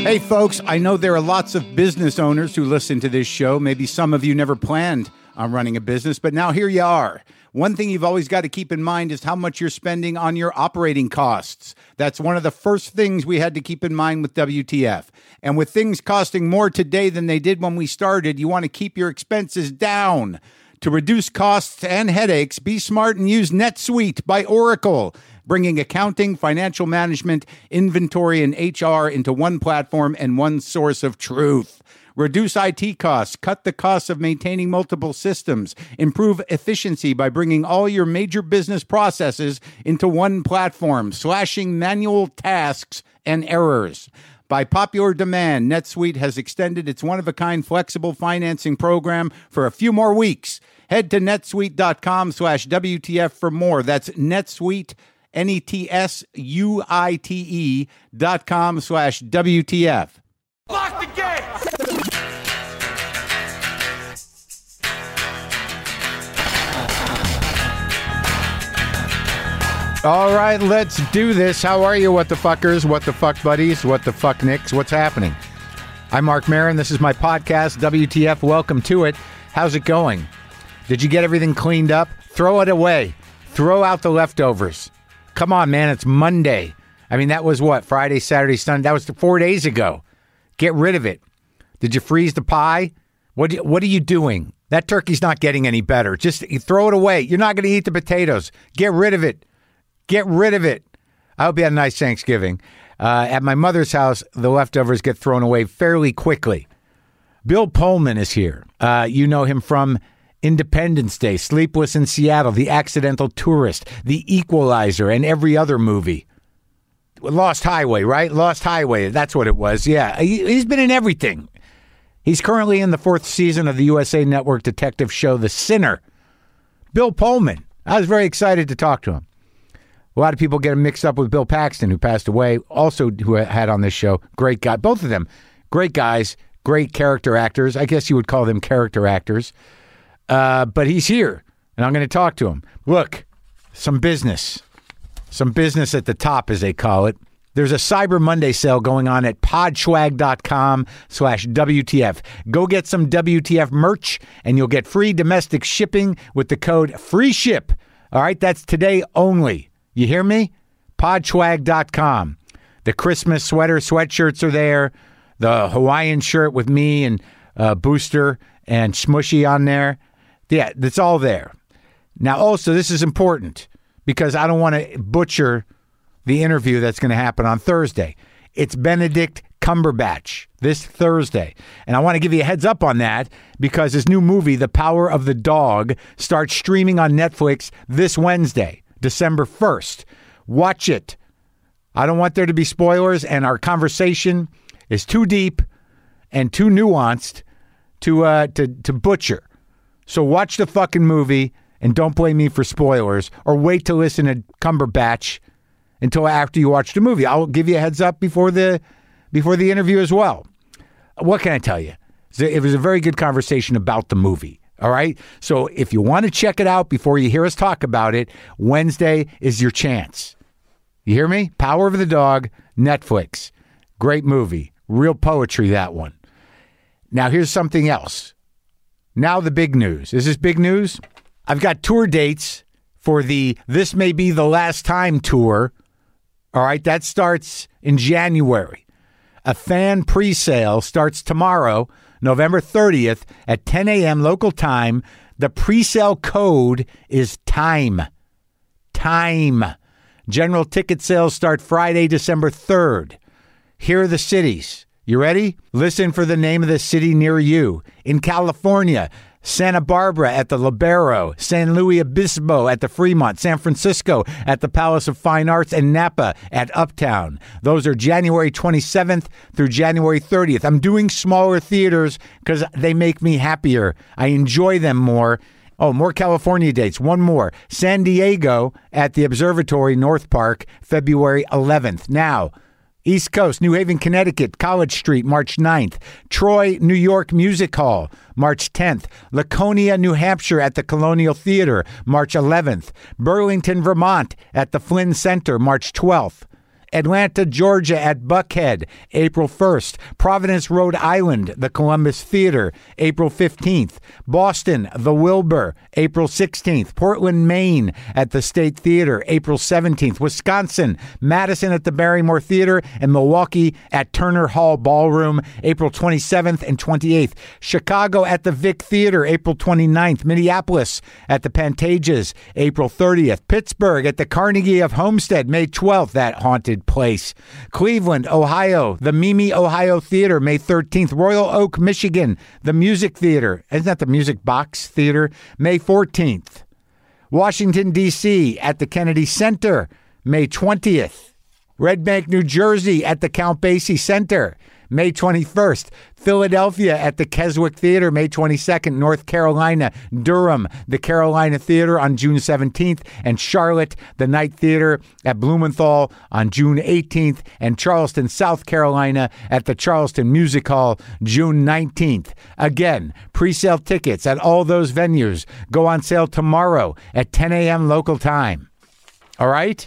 Hey folks, I know there are lots of business owners who listen to this show. Maybe some of you never planned on running a business, but now here you are. One thing you've always got to keep in mind is how much you're spending on your operating costs. That's one of the first things we had to keep in mind with WTF. And with things costing more today than they did when we started, you want to keep your expenses down. To reduce costs and headaches, be smart and use NetSuite by Oracle, bringing accounting, financial management, inventory, and HR into one platform and one source of truth. Reduce IT costs, cut the costs of maintaining multiple systems, improve efficiency by bringing all your major business processes into one platform, slashing manual tasks and errors. By popular demand, NetSuite has extended its one-of-a-kind flexible financing program for a few more weeks. Head to netsuite.com/WTF for more. That's NetSuite, NetSuite.com/WTF. Lock the gate! All right, let's do this. How are you, what the fuckers, what the fuck buddies, what the fuck nicks? What's happening? I'm Mark Maron. This is my podcast, WTF. Welcome to it. How's it going? Did you get everything cleaned up? Throw it away. Throw out the leftovers. Come on, man. It's Monday. I mean, that was what? Friday, Saturday, Sunday. That was 4 days ago. Get rid of it. Did you freeze the pie? What are you doing? That turkey's not getting any better. Just throw it away. You're not going to eat the potatoes. Get rid of it. Get rid of it. I hope you had a nice Thanksgiving. At my mother's house, the leftovers get thrown away fairly quickly. Bill Pullman is here. You know him from Independence Day, Sleepless in Seattle, The Accidental Tourist, The Equalizer, and every other movie. Lost Highway, right? Lost Highway. That's what it was. Yeah, he's been in everything. He's currently in the 4th season of the USA Network detective show, The Sinner. Bill Pullman. I was very excited to talk to him. A lot of people get him mixed up with Bill Paxton, who passed away, also who had on this show. Great guy. Both of them. Great guys. Great character actors. I guess you would call them character actors. But he's here, and I'm going to talk to him. Look, some business. Some business at the top, as they call it. There's a Cyber Monday sale going on at podschwag.com/WTF. Go get some WTF merch, and you'll get free domestic shipping with the code FREESHIP. All right, that's today only. You hear me? Podschwag.com. The Christmas sweatshirts are there. The Hawaiian shirt with me and Booster and Smushy on there. Yeah, that's all there. Now, also, this is important because I don't want to butcher the interview that's going to happen on Thursday. It's Benedict Cumberbatch this Thursday. And I want to give you a heads up on that because his new movie, The Power of the Dog, starts streaming on Netflix this Wednesday, December 1st. Watch it. I don't want there to be spoilers, and our conversation is too deep and too nuanced to butcher. So watch the fucking movie and don't blame me for spoilers, or wait to listen to Cumberbatch until after you watch the movie. I'll give you a heads up before the interview as well. What can I tell you? It was a very good conversation about the movie. All right. So if you want to check it out before you hear us talk about it, Wednesday is your chance. You hear me? Power of the Dog, Netflix. Great movie. Real poetry, that one. Now, here's something else. Now the big news. Is this big news? I've got tour dates for the This May Be the Last Time tour. All right. That starts in January. A fan pre-sale starts tomorrow, November 30th at 10 a.m. local time. The pre-sale code is TIME. TIME. General ticket sales start Friday, December 3rd. Here are the cities. You ready? Listen for the name of the city near you. In California, Santa Barbara at the Libero, San Luis Obispo at the Fremont, San Francisco at the Palace of Fine Arts, and Napa at Uptown. Those are January 27th through January 30th. I'm doing smaller theaters because they make me happier. I enjoy them more. Oh, more California dates. One more. San Diego at the Observatory North Park, February 11th. Now, East Coast, New Haven, Connecticut, College Street, March 9th. Troy, New York Music Hall, March 10th. Laconia, New Hampshire at the Colonial Theater, March 11th. Burlington, Vermont at the Flynn Center, March 12th. Atlanta, Georgia at Buckhead, April 1st. Providence, Rhode Island, the Columbus Theater, April 15th. Boston, the Wilbur, April 16th. Portland, Maine at the State Theater, April 17th. Wisconsin, Madison at the Barrymore Theater, and Milwaukee at Turner Hall Ballroom, April 27th and 28th. Chicago at the Vic Theater, April 29th. Minneapolis at the Pantages, April 30th. Pittsburgh at the Carnegie of Homestead, May 12th, that haunted place. Cleveland, Ohio, the Mimi Ohio Theater, May 13th. Royal Oak, Michigan, the Music Theater, isn't that the Music Box Theater, May 14th. Washington, D.C. at the Kennedy Center, May 20th. Red Bank, New Jersey at the Count Basie Center, May 21st. Philadelphia at the Keswick Theater, May 22nd. North Carolina, Durham, the Carolina Theater on June 17th. And Charlotte, the Night Theater at Blumenthal on June 18th. And Charleston, South Carolina at the Charleston Music Hall, June 19th. Again, pre-sale tickets at all those venues go on sale tomorrow at 10 a.m. local time. All right?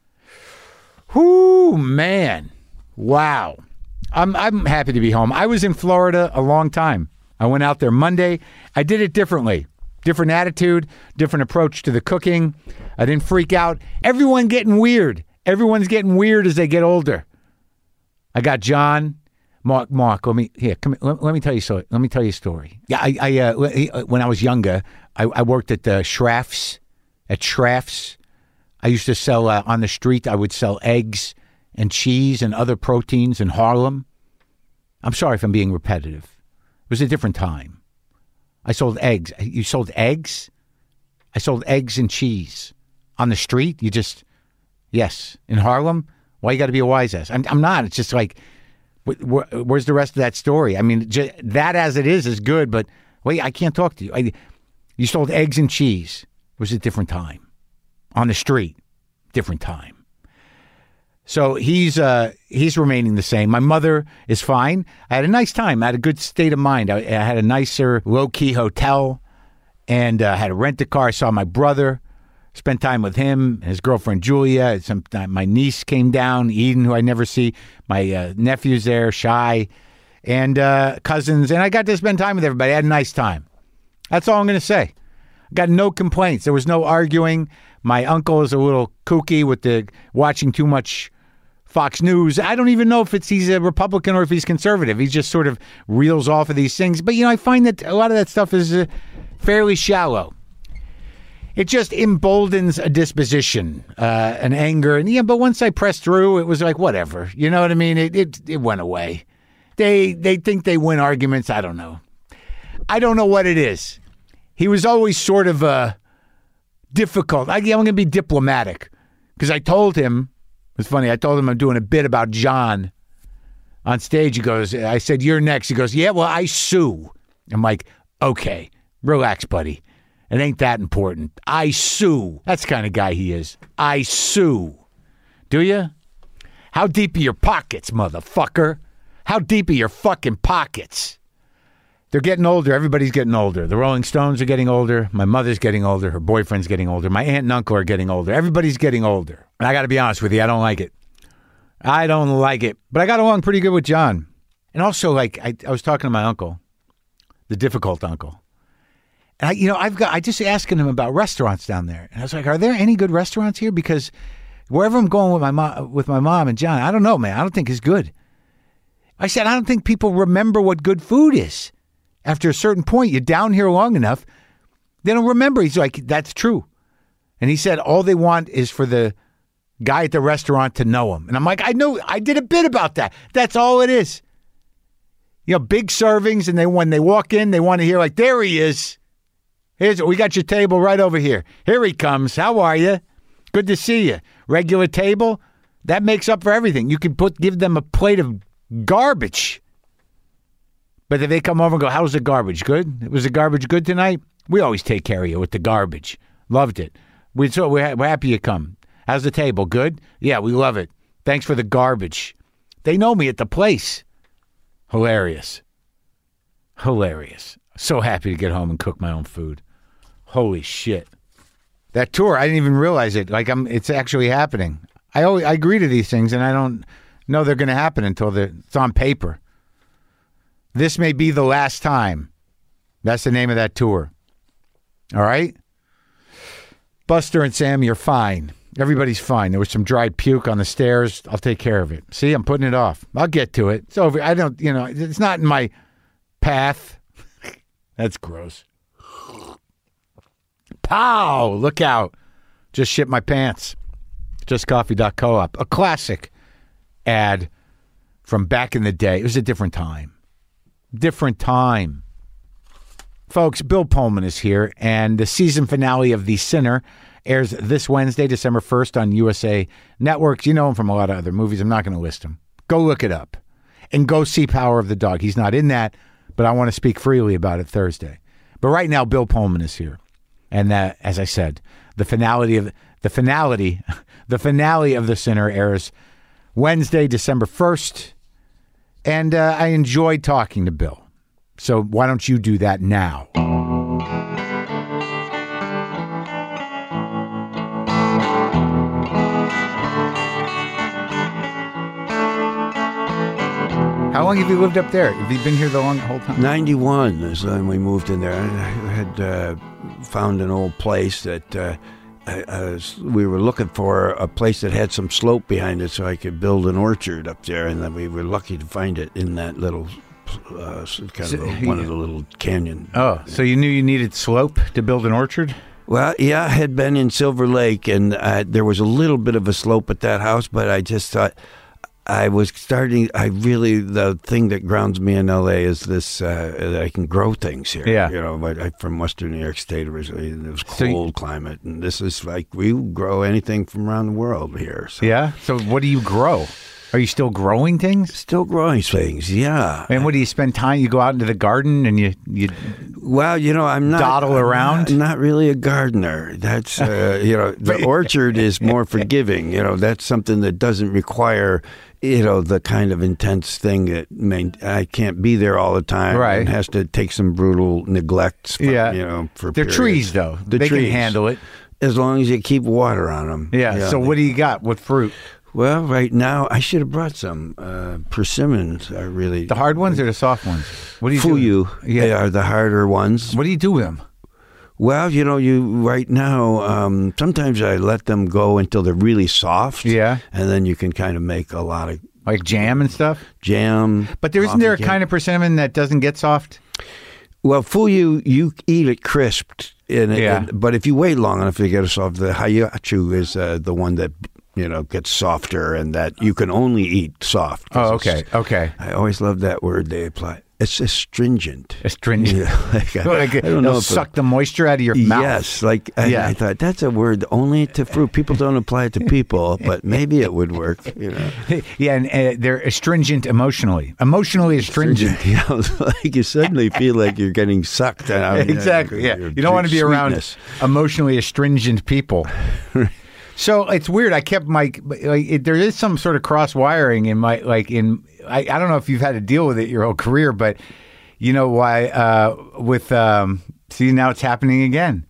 Whoo, man. Wow. I'm happy to be home. I was in Florida a long time. I went out there Monday. I did it differently. Different attitude, different approach to the cooking. I didn't freak out. Everyone getting weird. Everyone's getting weird as they get older. I got John. Mark, let me tell you so. Let me tell you a story. Yeah, I when I was younger, I worked at the Schraff's. At Schraff's, I used to sell on the street. I would sell eggs and cheese and other proteins in Harlem. I'm sorry if I'm being repetitive. It was a different time. I sold eggs. You sold eggs? I sold eggs and cheese on the street. Yes, in Harlem. Why you got to be a wise ass? I'm not. It's just like, where's the rest of that story? I mean, that as it is good, but wait, I can't talk to you. You sold eggs and cheese. It was a different time. On the street, different time. So he's remaining the same. My mother is fine. I had a nice time. I had a good state of mind. I had a nicer, low-key hotel and had a rent-a-car. I saw my brother, spent time with him, his girlfriend Julia. My niece came down, Eden, who I never see. My nephew's there, Shy, and cousins. And I got to spend time with everybody. I had a nice time. That's all I'm going to say. I got no complaints. There was no arguing. My uncle is a little kooky with the watching too much Fox News. I don't even know if he's a Republican or if he's conservative. He just sort of reels off of these things. But, I find that a lot of that stuff is fairly shallow. It just emboldens a disposition, an anger. And but once I pressed through, it was like, whatever. You know what I mean? It went away. They think they win arguments. I don't know. I don't know what it is. He was always sort of difficult. I'm going to be diplomatic because I told him, it's funny, I told him I'm doing a bit about John on stage. He goes, I said, you're next. He goes, yeah, well, I sue. I'm like, okay, relax, buddy. It ain't that important. I sue. That's the kind of guy he is. I sue. Do you? How deep are your pockets, motherfucker? How deep are your fucking pockets? They're getting older. Everybody's getting older. The Rolling Stones are getting older. My mother's getting older. Her boyfriend's getting older. My aunt and uncle are getting older. Everybody's getting older. And I got to be honest with you, I don't like it. I don't like it. But I got along pretty good with John. And also, I was talking to my uncle, the difficult uncle. And I just asking him about restaurants down there. And I was like, are there any good restaurants here? Because wherever I'm going with my mom and John, I don't know, man. I don't think it's good. I said, I don't think people remember what good food is. After a certain point, you're down here long enough, they don't remember. He's like, that's true. And he said, all they want is for the guy at the restaurant to know him. And I'm like, I know, I did a bit about that. That's all it is. Big servings, and when they walk in, they want to hear like, there he is. We got your table right over here. Here he comes. How are you? Good to see you. Regular table, that makes up for everything. You can give them a plate of garbage. But if they come over and go, how's the garbage? Good? Was the garbage good tonight? We always take care of you with the garbage. Loved it. We're happy you come. How's the table? Good? Yeah, we love it. Thanks for the garbage. They know me at the place. Hilarious. So happy to get home and cook my own food. Holy shit. That tour, I didn't even realize it. It's actually happening. I agree to these things, and I don't know they're going to happen until it's on paper. This may be the last time. That's the name of that tour. All right? Buster and Sam, you're fine. Everybody's fine. There was some dried puke on the stairs. I'll take care of it. See, I'm putting it off. I'll get to it. It's over. I don't, it's not in my path. That's gross. Pow! Look out. Just shit my pants. JustCoffee.coop. A classic ad from back in the day. It was a different time. Different time. Folks, Bill Pullman is here, and the season finale of The Sinner airs this Wednesday, December 1st on USA Network. You know him from a lot of other movies. I'm not going to list him. Go look it up. And go see Power of the Dog. He's not in that, but I want to speak freely about it Thursday. But right now, Bill Pullman is here. And that, as I said, the finale of The Sinner airs Wednesday, December 1st. And I enjoyed talking to Bill. So why don't you do that now? How long have you lived up there? Have you been here the whole time? 91 is when we moved in there. I had found an old place that we were looking for a place that had some slope behind it so I could build an orchard up there, and then we were lucky to find it in that little one of the little canyon. Oh, so you knew you needed slope to build an orchard? Well, yeah, I had been in Silver Lake, and there was a little bit of a slope at that house, but I just thought the thing that grounds me in L.A. is this, that I can grow things here. Yeah. But I'm from Western New York State originally, and it was cold climate, and this is like, we grow anything from around the world here. So. Yeah? So what do you grow? Are you still growing things? Still growing things, yeah. And what do you spend time? You go out into the garden and you well, I'm not dodle around. Not really a gardener. That's the orchard is more forgiving. That's something that doesn't require the kind of intense thing that I can't be there all the time. Right, and has to take some brutal neglects. For they're periods. Trees though. They trees can handle it as long as you keep water on them. Yeah. So what do you got? What fruit? Well, right now, I should have brought some persimmons. Are really the hard ones or the soft ones? What do you do? Yeah. They are the harder ones. What do you do with them? Well, you right now, sometimes I let them go until they're really soft. Yeah. And then you can kind of make a lot of... Like jam and stuff? Jam. But isn't there a kind of persimmon that doesn't get soft? Well, you eat it crisped. But if you wait long enough to get it soft, the Hayachu is the one that... gets softer, and that you can only eat soft. Oh, okay. Okay. I always love that word they apply. It's astringent. Astringent. I don't know. Suck the moisture out of your mouth. Yes. I thought that's a word only to fruit. People don't apply it to people, but maybe it would work. Yeah, and they're astringent emotionally. Emotionally astringent. Like you suddenly feel like you're getting sucked. Exactly. Yeah. You don't want to be around emotionally astringent people. So it's weird. I kept there is some sort of cross wiring in my I don't know if you've had to deal with it your whole career, but you know why see, now it's happening again.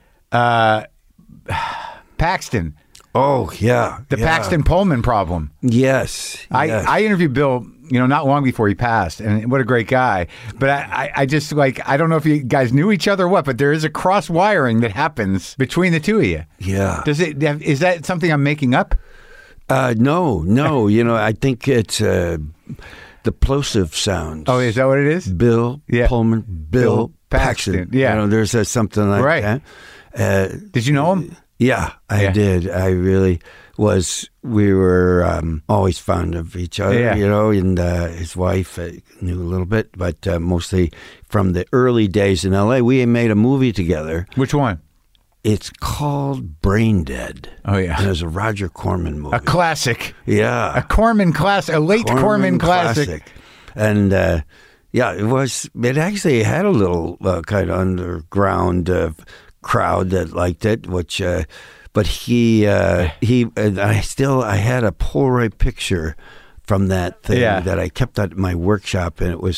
Paxton. Oh yeah, the Paxton Pullman problem. Yes, I interviewed Bill, not long before he passed, and what a great guy. But I just I don't know if you guys knew each other or what, but there is a cross wiring that happens between the two of you. Yeah. Is that something I'm making up? No. I think it's the plosive sounds. Oh, is that what it is? Bill Pullman, Bill Paxton. Yeah, there's something like that. Did you know him? Yeah, I did. I really was. We were always fond of each other, and his wife I knew a little bit, but mostly from the early days in L.A. We made a movie together. Which one? It's called Brain Dead. Oh, yeah. And it was a Roger Corman movie. A classic. Yeah. A Corman classic, a late Corman classic. And, it was, it actually had a little kind of underground crowd that liked it, which, but I had a Polaroid picture from that thing that I kept at my workshop, and it was,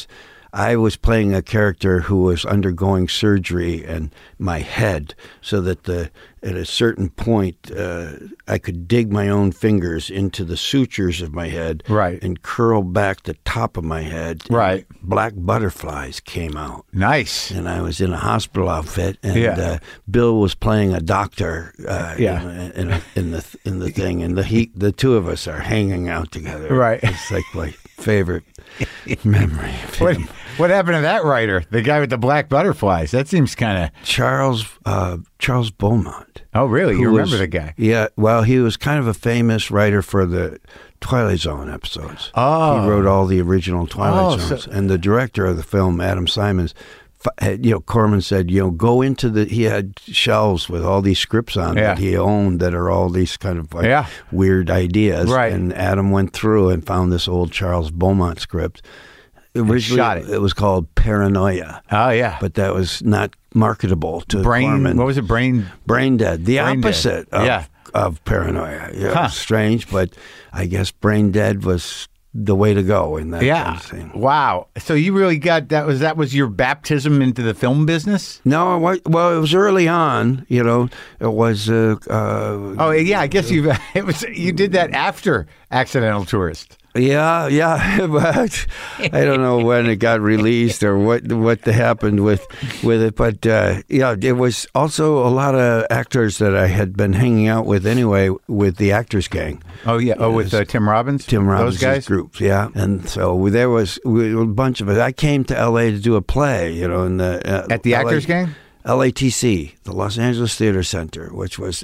I was playing a character who was undergoing surgery in my head, so that at a certain point I could dig my own fingers into the sutures of my head, Right. and curl back the top of my head. Right. Black butterflies came out. Nice. And I was in a hospital outfit, and Yeah. Bill was playing a doctor Yeah. in the thing, and the two of us are hanging out together. Right. It's like my favorite memory of him. What happened to that writer? The guy with the black butterflies. That seems kind of... Charles Beaumont. Oh, really? You who remember was- the guy? Yeah. Well, he was kind of a famous writer for the Twilight Zone episodes. Oh. He wrote all the original Twilight Oh, Zones. so- And the director of the film, Adam Simons, Corman said, go into he had shelves with all these scripts on Yeah. that he owned that are all these kind of like Yeah. weird ideas. Right. And Adam went through and found this old Charles Beaumont script. Originally, shot it. it was called Paranoia, Oh, yeah. but that was not marketable to Brain... Corman. What was it? Brain... Brain Dead, the Brain Dead. opposite of Paranoia. Yeah, Huh. strange, but I guess Brain Dead was the way to go in that kind Yeah. of thing. Wow. So you really got... That was your baptism into the film business? No, it was early on. It was. Oh, yeah. I guess you did that after Accidental Tourist. Yeah, but I don't know when it got released or what happened with it. But it was also a lot of actors that I had been hanging out with anyway, with the Actors Gang. Oh, yeah. Oh, with Tim Robbins? Tim Robbins' Those guys? groups, yeah. And so there was a bunch of us. I came to L.A. to do a play, in the At the Actors Gang? LATC, the Los Angeles Theater Center, which was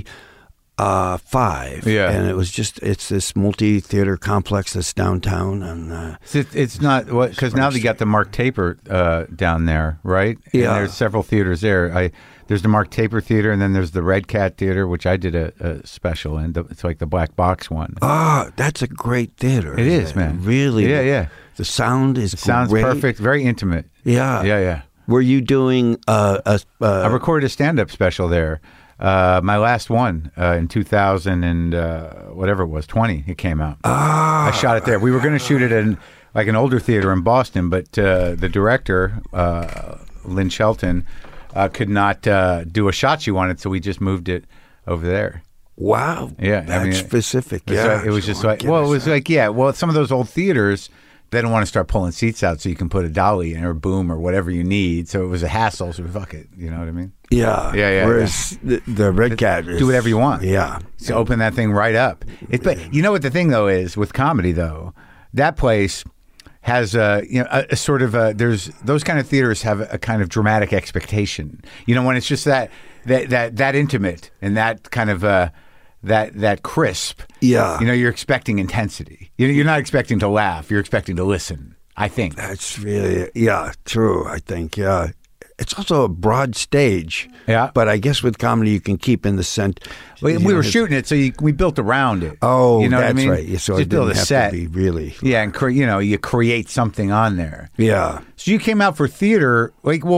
85. Yeah. And it's this multi-theater complex that's downtown. And It's not... Because now they got the Mark Taper down there, right? Yeah. And there's several theaters there. There's the Mark Taper Theater, and then there's the Red Cat Theater, which I did a special in. It's like the Black Box one. that's a great theater. It is, man. Really. Yeah, yeah. The sound is Sounds great. perfect. Very intimate. Yeah. Yeah, yeah. Were you doing I recorded a stand-up special there. My last one in 2000 and whatever it was, 20. It came out. I shot it there. We were going to shoot it in like an older theater in Boston, but the director, Lynn Shelton, could not do a shot she wanted, so we just moved it over there. Wow. Yeah, That's specific. So Yeah. it was just like, well, it was like, yeah, well, some of those old theaters, they don't want to start pulling seats out so you can put a dolly in or boom or whatever you need. So it was a hassle. So fuck it. You know what I mean? Yeah. Yeah. Whereas the Red Cat is, Do whatever you want. Yeah. So open that thing right up. But you know what the thing though is with comedy though, that place has a sort of there's those kind of theaters have a kind of dramatic expectation. When it's just that intimate and that kind of that crisp. Yeah. You're expecting intensity. You're not expecting to laugh. You're expecting to listen, I think. That's really, true, I think, yeah. It's also a broad stage. Yeah. But I guess with comedy you can keep in the center. We were shooting it, so we built around it. Oh, you know that's what I mean? right. So just it build didn't a have set. to be really. Yeah, and you create something on there. Yeah. So you came out for theater,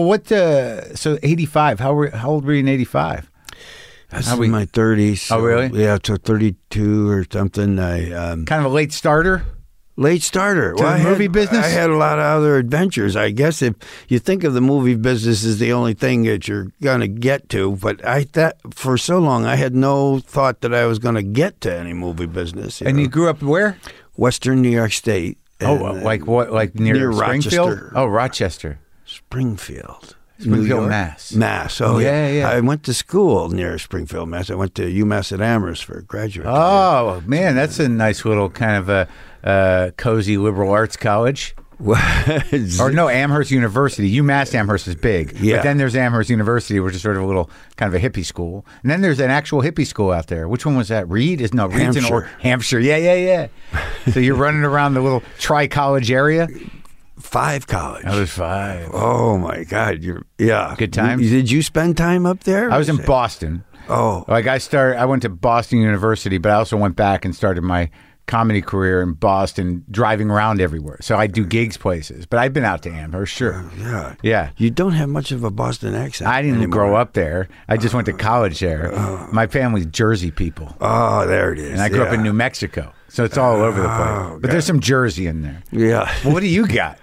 so 85, how old were you in 85? That's in my 30s. So, Oh, really? Yeah, so 32 or something. I Kind of a late starter? Late starter. To the movie business? I had a lot of other adventures. I guess if you think of the movie business as the only thing that you're going to get to, but for so long I had no thought that I was going to get to any movie business. And you grew up where? Western New York State. Oh, like what? Like near Springfield? Rochester. Oh, Rochester. Springfield. Springfield, New York. Mass. Mass. Oh, Yeah. I went to school near Springfield, Mass. I went to UMass at Amherst for graduate. Oh, man, that's a nice little kind of a cozy liberal arts college. Or no, Amherst University. UMass Amherst is big. Yeah. But then there's Amherst University, which is sort of a little kind of a hippie school. And then there's an actual hippie school out there. Which one was that? Reed's in Hampshire. Yeah. So you're running around the little tri-college area? 5 college. I was 5. Oh my God! Good times? Did you spend time up there? I was in Boston. Oh, Like I went to Boston University, but I also went back and started my comedy career in Boston, driving around everywhere. So I do gigs places, but I've been out to Amherst, sure. Yeah. You don't have much of a Boston accent. I didn't anymore. grow up there. I just went to college there. My family's Jersey people. Oh, there it is. And I grew up in New Mexico. So it's all over the place. But there's some Jersey in there. Yeah. Well, what do you got?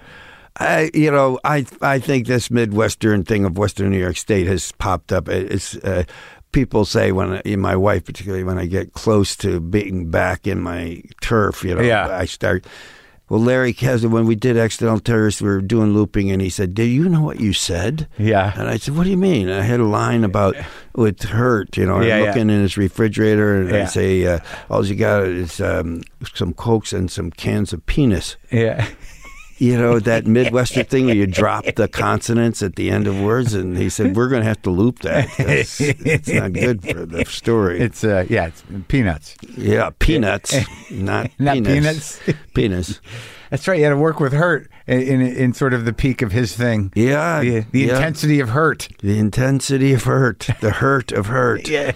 I think this Midwestern thing of Western New York State has popped up. It's people say my wife particularly, when I get close to being back in my turf, I start. Well, Larry Kessler, when we did Accidental Terrorists, we were doing looping, and he said, "Do you know what you said?" Yeah. And I said, "What do you mean?" And I had a line about with hurt, I'm looking in his refrigerator, and I say, all you got is some Cokes and some cans of penis. Yeah. That Midwestern thing where you drop the consonants at the end of words. And he said, we're going to have to loop that. It's not good for the story. It's it's peanuts. Yeah, peanuts, not peanuts. Penis. That's right. You had to work with hurt in sort of the peak of his thing. Yeah. The intensity of hurt. The intensity of hurt. The hurt of hurt. Yeah.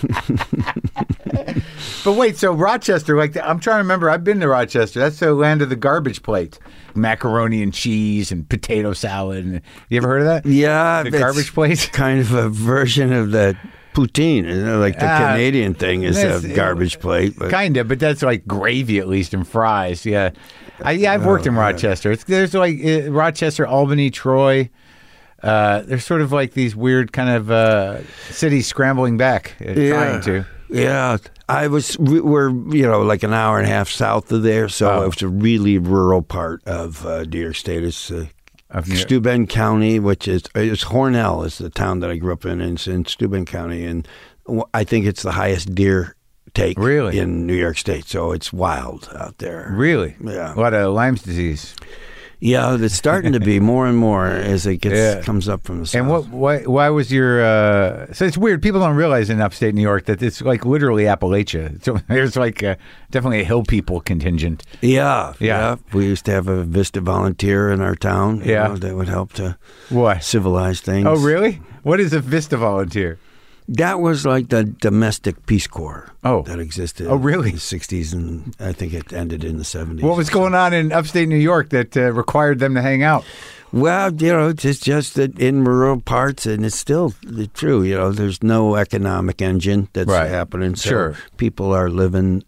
But wait, so Rochester, I'm trying to remember. I've been to Rochester. That's the land of the garbage plate. Macaroni and cheese and potato salad. And, you ever heard of that? Yeah. The garbage plate? Kind of a version of that poutine. Like the Canadian thing is a garbage plate. Kind of, but that's like gravy at least and fries. Yeah. I've worked in Rochester. There's like Rochester, Albany, Troy. There's sort of like these weird kind of cities scrambling back, trying to. Yeah, we're like an hour and a half south of there, so it's a really rural part of New York State. It's Steuben County, which is Hornell is the town that I grew up in. It's in Steuben County, and I think it's the highest deer take in New York State. So it's wild out there. Really? Yeah. A lot of Lyme's disease. Yeah, it's starting to be more and more as it comes up from the south. And why was your... so it's weird. People don't realize in upstate New York that it's like literally Appalachia. So there's like definitely a hill people contingent. Yeah. We used to have a Vista volunteer in our town. That would help to civilize things. Oh, really? What is a Vista volunteer? That was like the domestic Peace Corps that existed. Oh, really? In the 60s, and I think it ended in the 70s. What was going on in upstate New York that required them to hang out? Well, it's just that in rural parts, and it's still true, there's no economic engine that's happening. So people are living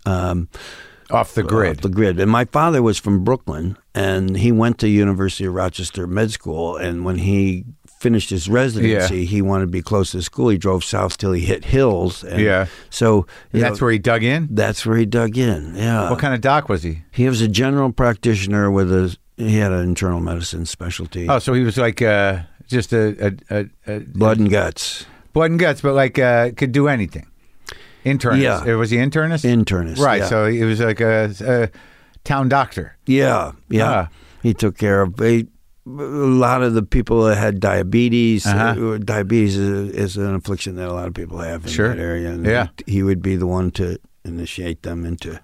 off the grid. Off the grid. And my father was from Brooklyn, and he went to University of Rochester Med School, and when he finished his residency, he wanted to be close to school. He drove south till he hit hills. And so that's where he dug in? That's where he dug in, yeah. What kind of doc was he? He was a general practitioner he had an internal medicine specialty. Oh, so he was like just a blood and guts. Blood and guts, but like could do anything. Internist. Yeah. Was he internist? Internist, right, yeah. So he was like a town doctor. Yeah. He took care of... A lot of the people that had diabetes, diabetes is an affliction that a lot of people have in that area. And he would be the one to initiate them into,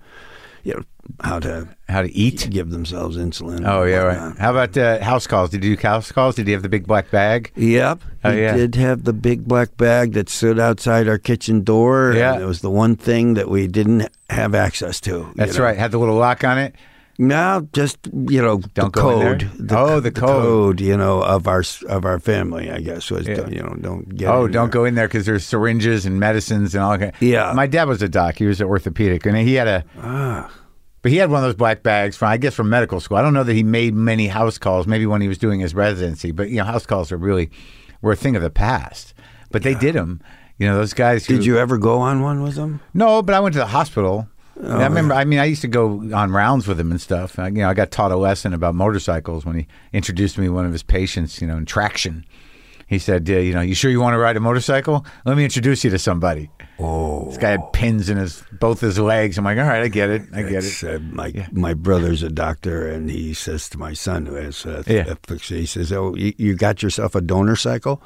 how to eat, give themselves insulin. Oh, yeah, right. How about house calls? Did you do house calls? Did he have the big black bag? Yep. He did have the big black bag that stood outside our kitchen door. Yeah. And it was the one thing that we didn't have access to. That's right. Had the little lock on it? No, just Don't the go code. in there? The code. Of our family, I guess was don't get. Oh, don't go in there because there's syringes and medicines and all that. Yeah, my dad was a doc. He was an orthopedic, and he had but he had one of those black bags from medical school. I don't know that he made many house calls. Maybe when he was doing his residency, but house calls were a thing of the past. But they did them. Those guys. Did you ever go on one with them? No, but I went to the hospital. Oh, I remember. I used to go on rounds with him and stuff. I got taught a lesson about motorcycles when he introduced me to one of his patients. In traction, he said, "You sure you want to ride a motorcycle? Let me introduce you to somebody." Oh, this guy had pins in both his legs. I'm like, all right, I get it. My brother's a doctor, and he says to my son who has he says, "Oh, you got yourself a donor cycle?"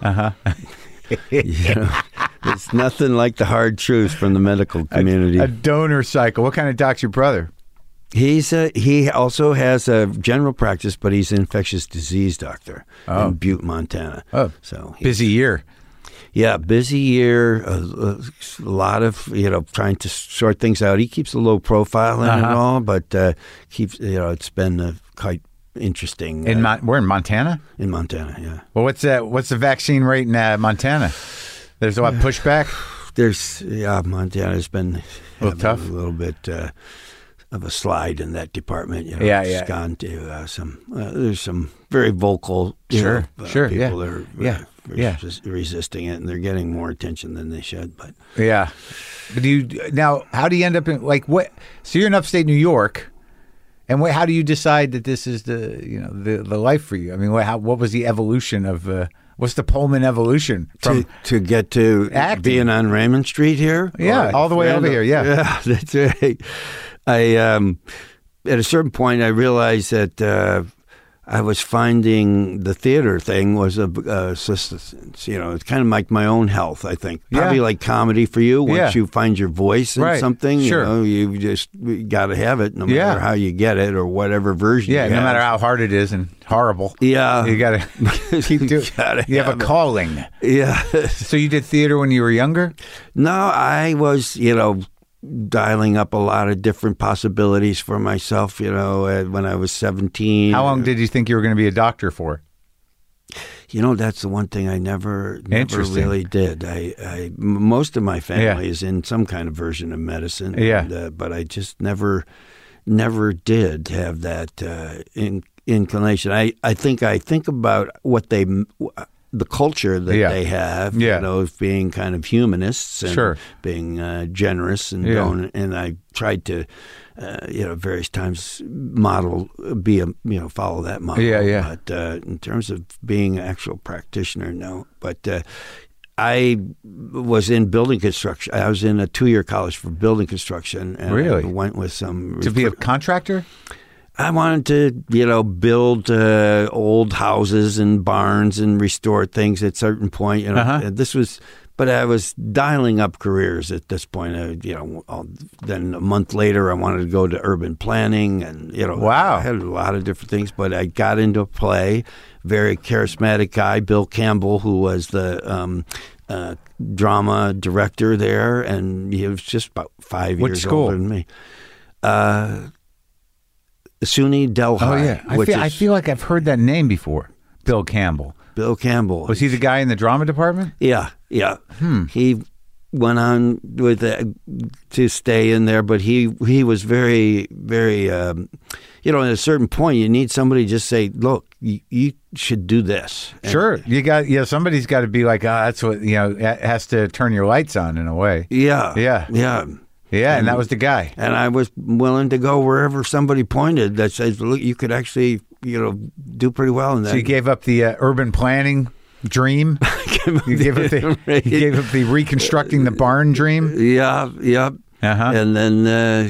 It's nothing like the hard truth from the medical community. A donor cycle. What kind of doc's your brother? He also has a general practice, but he's an infectious disease doctor in Butte, Montana. Oh, so busy year. Yeah, busy year. A lot of trying to sort things out. He keeps a low profile and all, but keeps it's been quite interesting. We're in Montana? In Montana, yeah. Well, what's the vaccine rate in Montana? There's a lot of pushback? Montana's been a little tough? A little bit a slide in that department. You know, Yeah, it's gone to there's some very vocal Sure, people that are Yeah. resisting it, and they're getting more attention than they should. But Yeah. But how do you end up in, like, what? So you're in upstate New York, and how do you decide that this is the life for you? I mean, what was the evolution of what's the Pullman evolution from to get to acting? Being on Raymond Street here? Yeah, all the way over here. Yeah. Yeah, that's right. I at a certain point I realized that I was finding the theater thing was a assistance. You know, it's kind of like my own health, I think. Probably like comedy for you. Once you find your voice in something, sure. you just got to have it no matter how you get it or whatever version you have. No matter how hard it is and horrible. Yeah. You got to keep doing it. You have a calling. Yeah. So you did theater when you were younger? No, I was, dialing up a lot of different possibilities for myself, when I was 17. How long did you think you were going to be a doctor for? That's the one thing I never really did. Most of my family is in some kind of version of medicine. Yeah. But I just never did have that inclination. I think about what the culture that they have, of being kind of humanists and being generous and I tried to, various times follow that model. Yeah. But in terms of being an actual practitioner, no. But I was in building construction. I was in a 2-year college for building construction. And really? I went with some... To be a contractor? I wanted to, build old houses and barns and restore things at a certain point. But I was dialing up careers at this point. Then a month later, I wanted to go to urban planning, and wow. I had a lot of different things. But I got into a play. Very charismatic guy, Bill Campbell, who was the drama director there, and he was just about 5 years older than me. SUNY Delhi. Oh, yeah. I feel like I've heard that name before. Bill Campbell. Bill Campbell. Was he the guy in the drama department? Yeah. He went on with to stay in there, but he was very, very, at a certain point, you need somebody to just say, look, you should do this. Sure. Somebody's got to be like, that's what, has to turn your lights on in a way. Yeah. Yeah, and that was the guy. And I was willing to go wherever somebody pointed that says, look, you could actually, do pretty well in that. So you gave up the urban planning dream? You gave up the reconstructing the barn dream? Yeah. Uh-huh. And then,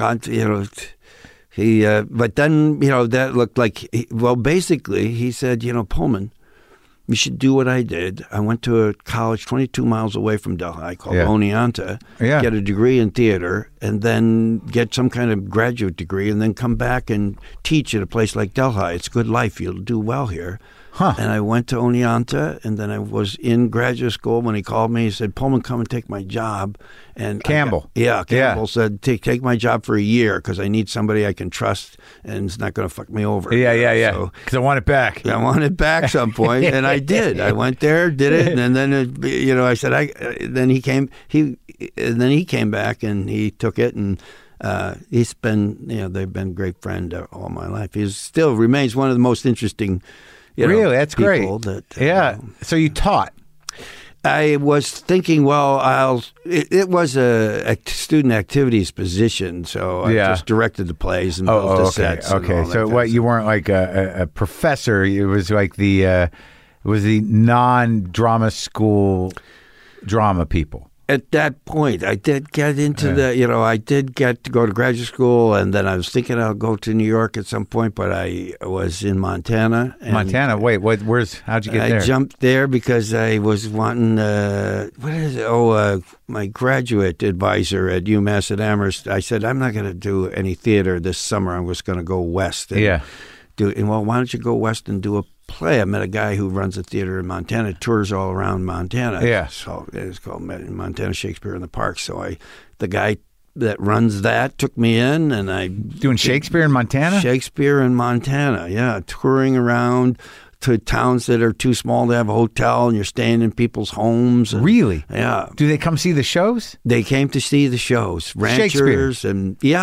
but then, that looked like, basically, he said, Pullman, you should do what I did. I went to a college 22 miles away from Delhi called Oneonta, get a degree in theater, and then get some kind of graduate degree, and then come back and teach at a place like Delhi. It's a good life. You'll do well here. Huh. And I went to Oneonta, and then I was in graduate school when he called me. He said, Pullman, come and take my job. And Campbell. Campbell said, take my job for a year because I need somebody I can trust and it's not going to fuck me over. Yeah. Because I want it back. I want it back some point, and I did. I went there, did it, and then I said, then he came back and he took it, and he's been, they've been a great friend all my life. He still remains one of the most interesting. Really, that's great. That, So you taught. I was thinking, it was a student activities position, so I just directed the plays and built the sets. Okay, so you weren't like a professor. It was like the non-drama school drama people. At that point, I did get into I did get to go to graduate school, and then I was thinking I'll go to New York at some point, but I was in Montana. Montana? Wait, how'd you get there? I jumped there because I was wanting, my graduate advisor at UMass at Amherst, I said, I'm not going to do any theater this summer. I was going to go west. And why don't you go west and do a play? I met a guy who runs a theater in Montana, tours all around Montana. Yeah. So it's called Montana Shakespeare in the Park. So the guy that runs that took me in, and I doing Shakespeare in Montana. Shakespeare in Montana, yeah, touring around to towns that are too small to have a hotel, and you're staying in people's homes. Really? Yeah. Do they come see the shows? They came to see the shows. Ranchers and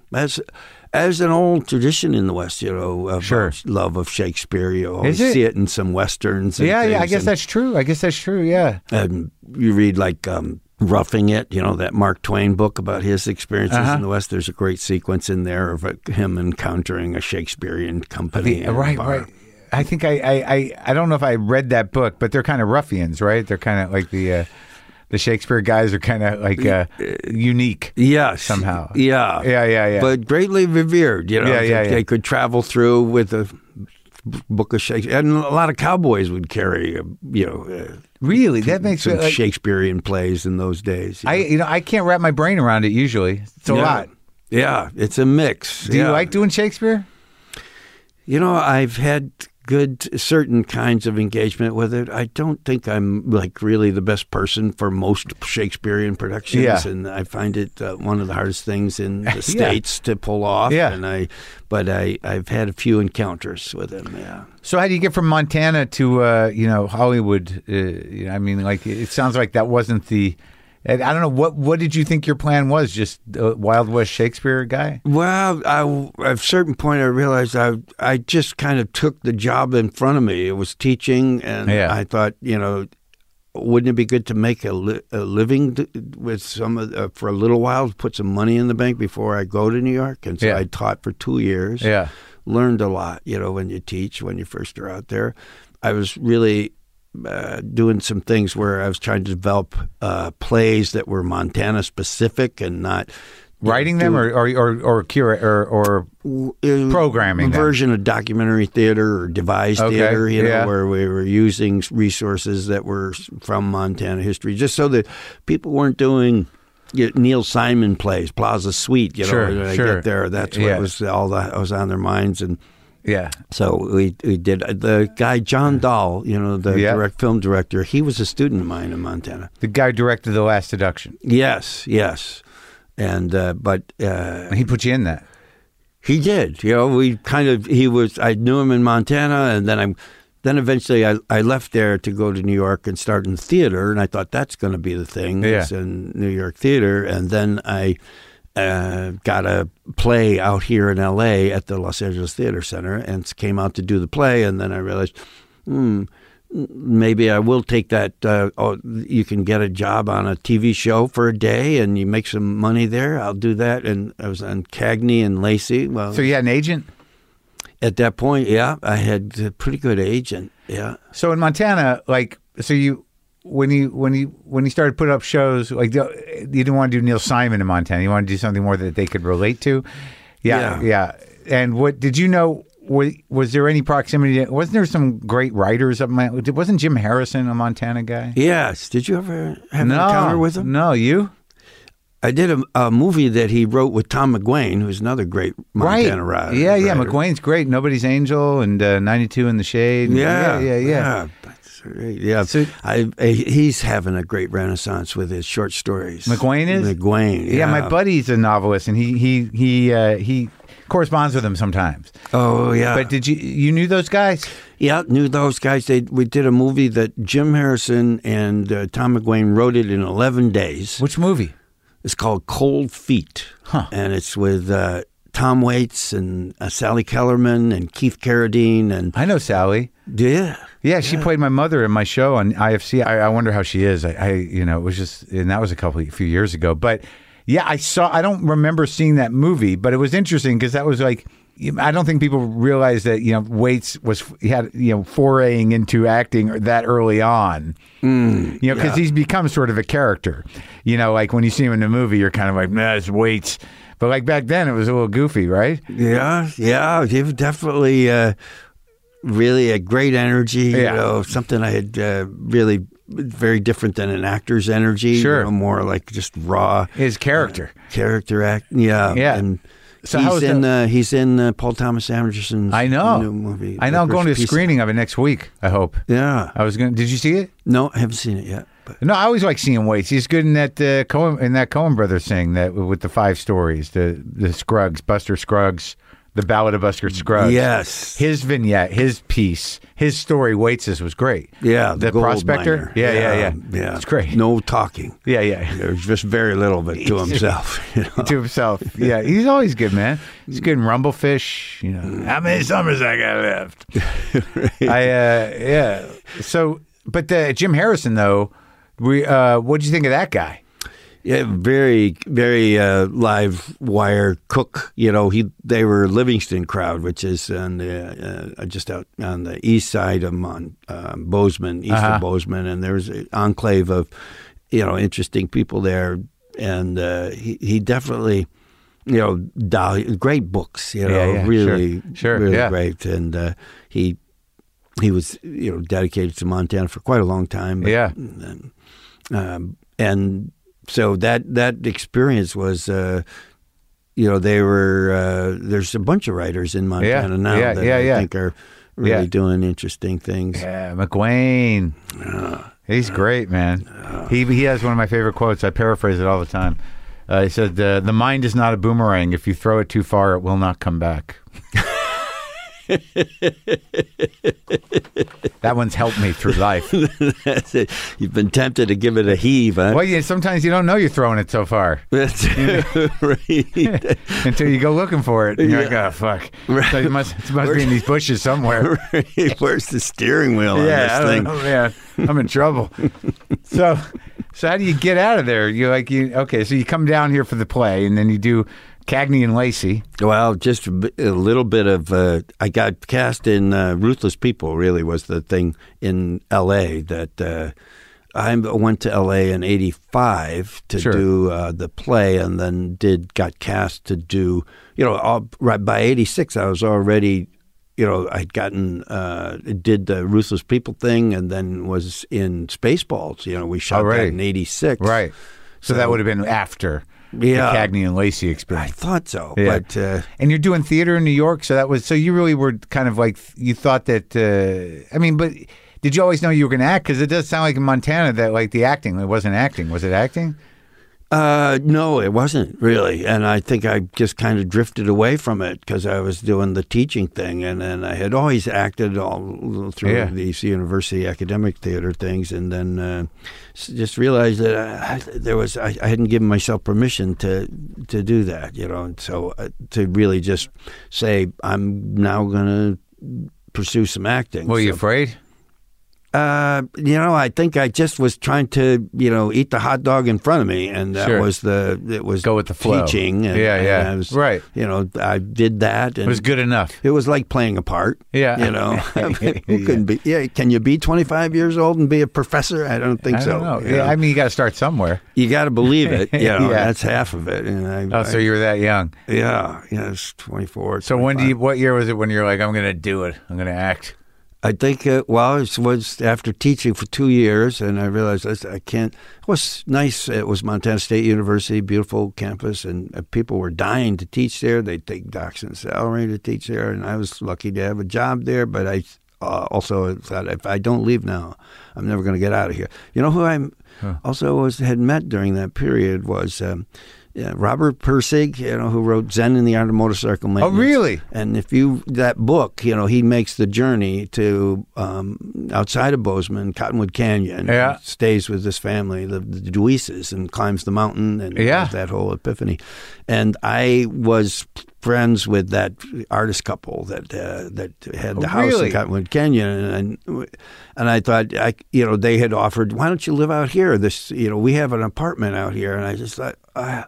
As an old tradition in the West, of Sure. love of Shakespeare, you always Is it? see it in some westerns. And Yeah, I things, guess that's true. Yeah. and you read like Roughing It, that Mark Twain book about his experiences in the West. There's a great sequence in there of him encountering a Shakespearean company. in a Right, bar. right. I think I don't know if I read that book, but they're kind of ruffians, right? They're kind of like the Shakespeare guys are kind of like unique. Yes. Somehow. Yeah. Yeah. But greatly revered, They could travel through with a book of Shakespeare. And a lot of cowboys would carry, Really? That makes some it like, Shakespearean plays in those days. I can't wrap my brain around it usually. It's a lot. Yeah, it's a mix. Do you like doing Shakespeare? I've had good certain kinds of engagement with it. I don't think I'm like really the best person for most Shakespearean productions, Yeah. and I find it one of the hardest things in the States to pull off. Yeah. And I've had a few encounters with him. Yeah. So how do you get from Montana to Hollywood? It sounds like that wasn't the. I don't know what did you think your plan was? Just a Wild West Shakespeare guy? Well, at a certain point, I realized I just kind of took the job in front of me. It was teaching, and I thought, wouldn't it be good to make a living with some for a little while, put some money in the bank before I go to New York? And so I taught for 2 years. Yeah, learned a lot. When you teach, when you first are out there, I was really doing some things where I was trying to develop plays that were Montana specific and not writing them or programming them. Version of documentary theater or devised theater, where we were using resources that were from Montana history, just so that people weren't doing Neil Simon plays, Plaza Suite. When I get there, that's what was was on their minds. And so we did. The guy John Dahl, the film director, he was a student of mine in Montana. The guy directed The Last Seduction. Yes. And he put you in that. He did. I knew him in Montana, and then eventually I left there to go to New York and start in theater, and I thought that's going to be the thing. Yeah. It's in New York theater, and then I got a play out here in L.A. at the Los Angeles Theater Center, and came out to do the play, and then I realized, maybe I will take that. You can get a job on a TV show for a day, and you make some money there. I'll do that. And I was on Cagney and Lacey. Well, so you had an agent? At that point, I had a pretty good agent. Yeah. So in Montana, when you started putting up shows, you didn't want to do Neil Simon in Montana. You wanted to do something more that they could relate to. Yeah. And what did you know? Was there any proximity? Wasn't there some great writers up? Wasn't Jim Harrison a Montana guy? Yes. Did you ever have an encounter with him? No, you? I did a movie that he wrote with Tom McGuane, who's another great Montana writer. Yeah. McGuane's great. Nobody's Angel and 92 in the Shade. Yeah. That's great. Yeah. So, he's having a great renaissance with his short stories. McGuane is? McGuane. Yeah, my buddy's a novelist, and he corresponds with him sometimes. Oh, yeah. But did you knew those guys? Yeah, knew those guys. We did a movie that Jim Harrison and Tom McGuane wrote it in 11 days. Which movie? It's called Cold Feet. And it's with Tom Waits and Sally Kellerman and Keith Carradine. And I know Sally. Yeah, she played my mother in my show on IFC. I wonder how she is. It was just, and that was a few years ago. But yeah, I don't remember seeing that movie, but it was interesting because that was like, I don't think people realize that, Waits had foraying into acting that early on, because he's become sort of a character, like when you see him in the movie, you're kind of like, nah, it's Waits. But like back then it was a little goofy, right? Yeah. He was definitely really a great energy, something I had really very different than an actor's energy. Sure. More like just raw. His character. Character act. Yeah. And so he's in Paul Thomas Anderson's new movie. I know. I'm going to a screening of it next week, I hope. Yeah. Did you see it? No, I haven't seen it yet. But. No, I always like seeing Waits. He's good in that Coen Brothers thing that with the 5 stories, the Scruggs, Buster Scruggs, The Ballad of Buster Scruggs. Yes. His vignette, his piece, his story, Waits's was great. Yeah, The gold Prospector? miner. Yeah. It's great. No talking. Yeah. There's just very little of it to himself. To himself. Yeah, he's always good, man. He's good in Rumblefish. How many summers I got left? Yeah. So, but Jim Harrison, though, what'd you think of that guy? Yeah, very, very live wire cook. They were Livingston crowd, which is on the, just out on the east side of Bozeman, east of Bozeman, and there's an enclave of, interesting people there. And he definitely, great books. Really, really great. And he was, dedicated to Montana for quite a long time. But, and so that experience was, they were. There's a bunch of writers in Montana now that I think are really doing interesting things. Yeah, McWayne. He's great, man. He has one of my favorite quotes. I paraphrase it all the time. He said, "The mind is not a boomerang. If you throw it too far, it will not come back." That one's helped me through life. That's it. You've been tempted to give it a heave, huh? Well, sometimes you don't know you're throwing it so far. That's right. Until you go looking for it. And you're like, oh, fuck. Right. So it must be in these bushes somewhere. Right. Where's the steering wheel on this thing? Know, man. I'm in trouble. So how do you get out of there? Okay, so you come down here for the play, and then you do Cagney and Lacey. Well, just a little bit of. I got cast in Ruthless People. Really was the thing in L.A. that I went to L.A. in '85 to do the play, and then got cast to do. Right by '86, I was already. I'd gotten did the Ruthless People thing, and then was in Spaceballs. We shot that in '86. Right. So that would have been after. The Cagney and Lacey experience. I thought so, but and you're doing theater in New York, so you really were kind of like you thought that. But did you always know you were going to act? Because it does sound like in Montana that like the acting, it wasn't acting. Was it acting? No, it wasn't really, and I think I just kind of drifted away from it because I was doing the teaching thing, and then I had always acted all through these university academic theater things, and then just realized that I hadn't given myself permission to do that, and so to really just say I'm now going to pursue some acting. Were you afraid? I think I just was trying to, eat the hot dog in front of me, and that was go with the flow. Teaching. And, and I was, right. I did that. And it was good enough. It was like playing a part. Yeah. Who couldn't be? Yeah. Can you be 25 years old and be a professor? I don't think so. I don't know. I mean, you got to start somewhere. You got to believe it. That's half of it. And so you were that young. Yeah. I was 24. So 25. What year was it when you're like, I'm going to do it? I'm going to act? I think, it was after teaching for 2 years, and I realized I can't. It was nice. It was Montana State University, beautiful campus, and people were dying to teach there. They'd take Dachshund salary to teach there, and I was lucky to have a job there, but I also thought if I don't leave now, I'm never going to get out of here. You know who I also had met during that period was Robert Pirsig, who wrote Zen in the Art of Motorcycle Maintenance. Oh, really? And that book, he makes the journey to outside of Bozeman, Cottonwood Canyon. Yeah. And stays with his family, the Deweeses, and climbs the mountain and has that whole epiphany. And I was friends with that artist couple that had the house in Cottonwood Canyon, and I thought, they had offered, why don't you live out here? We have an apartment out here, and I just thought, I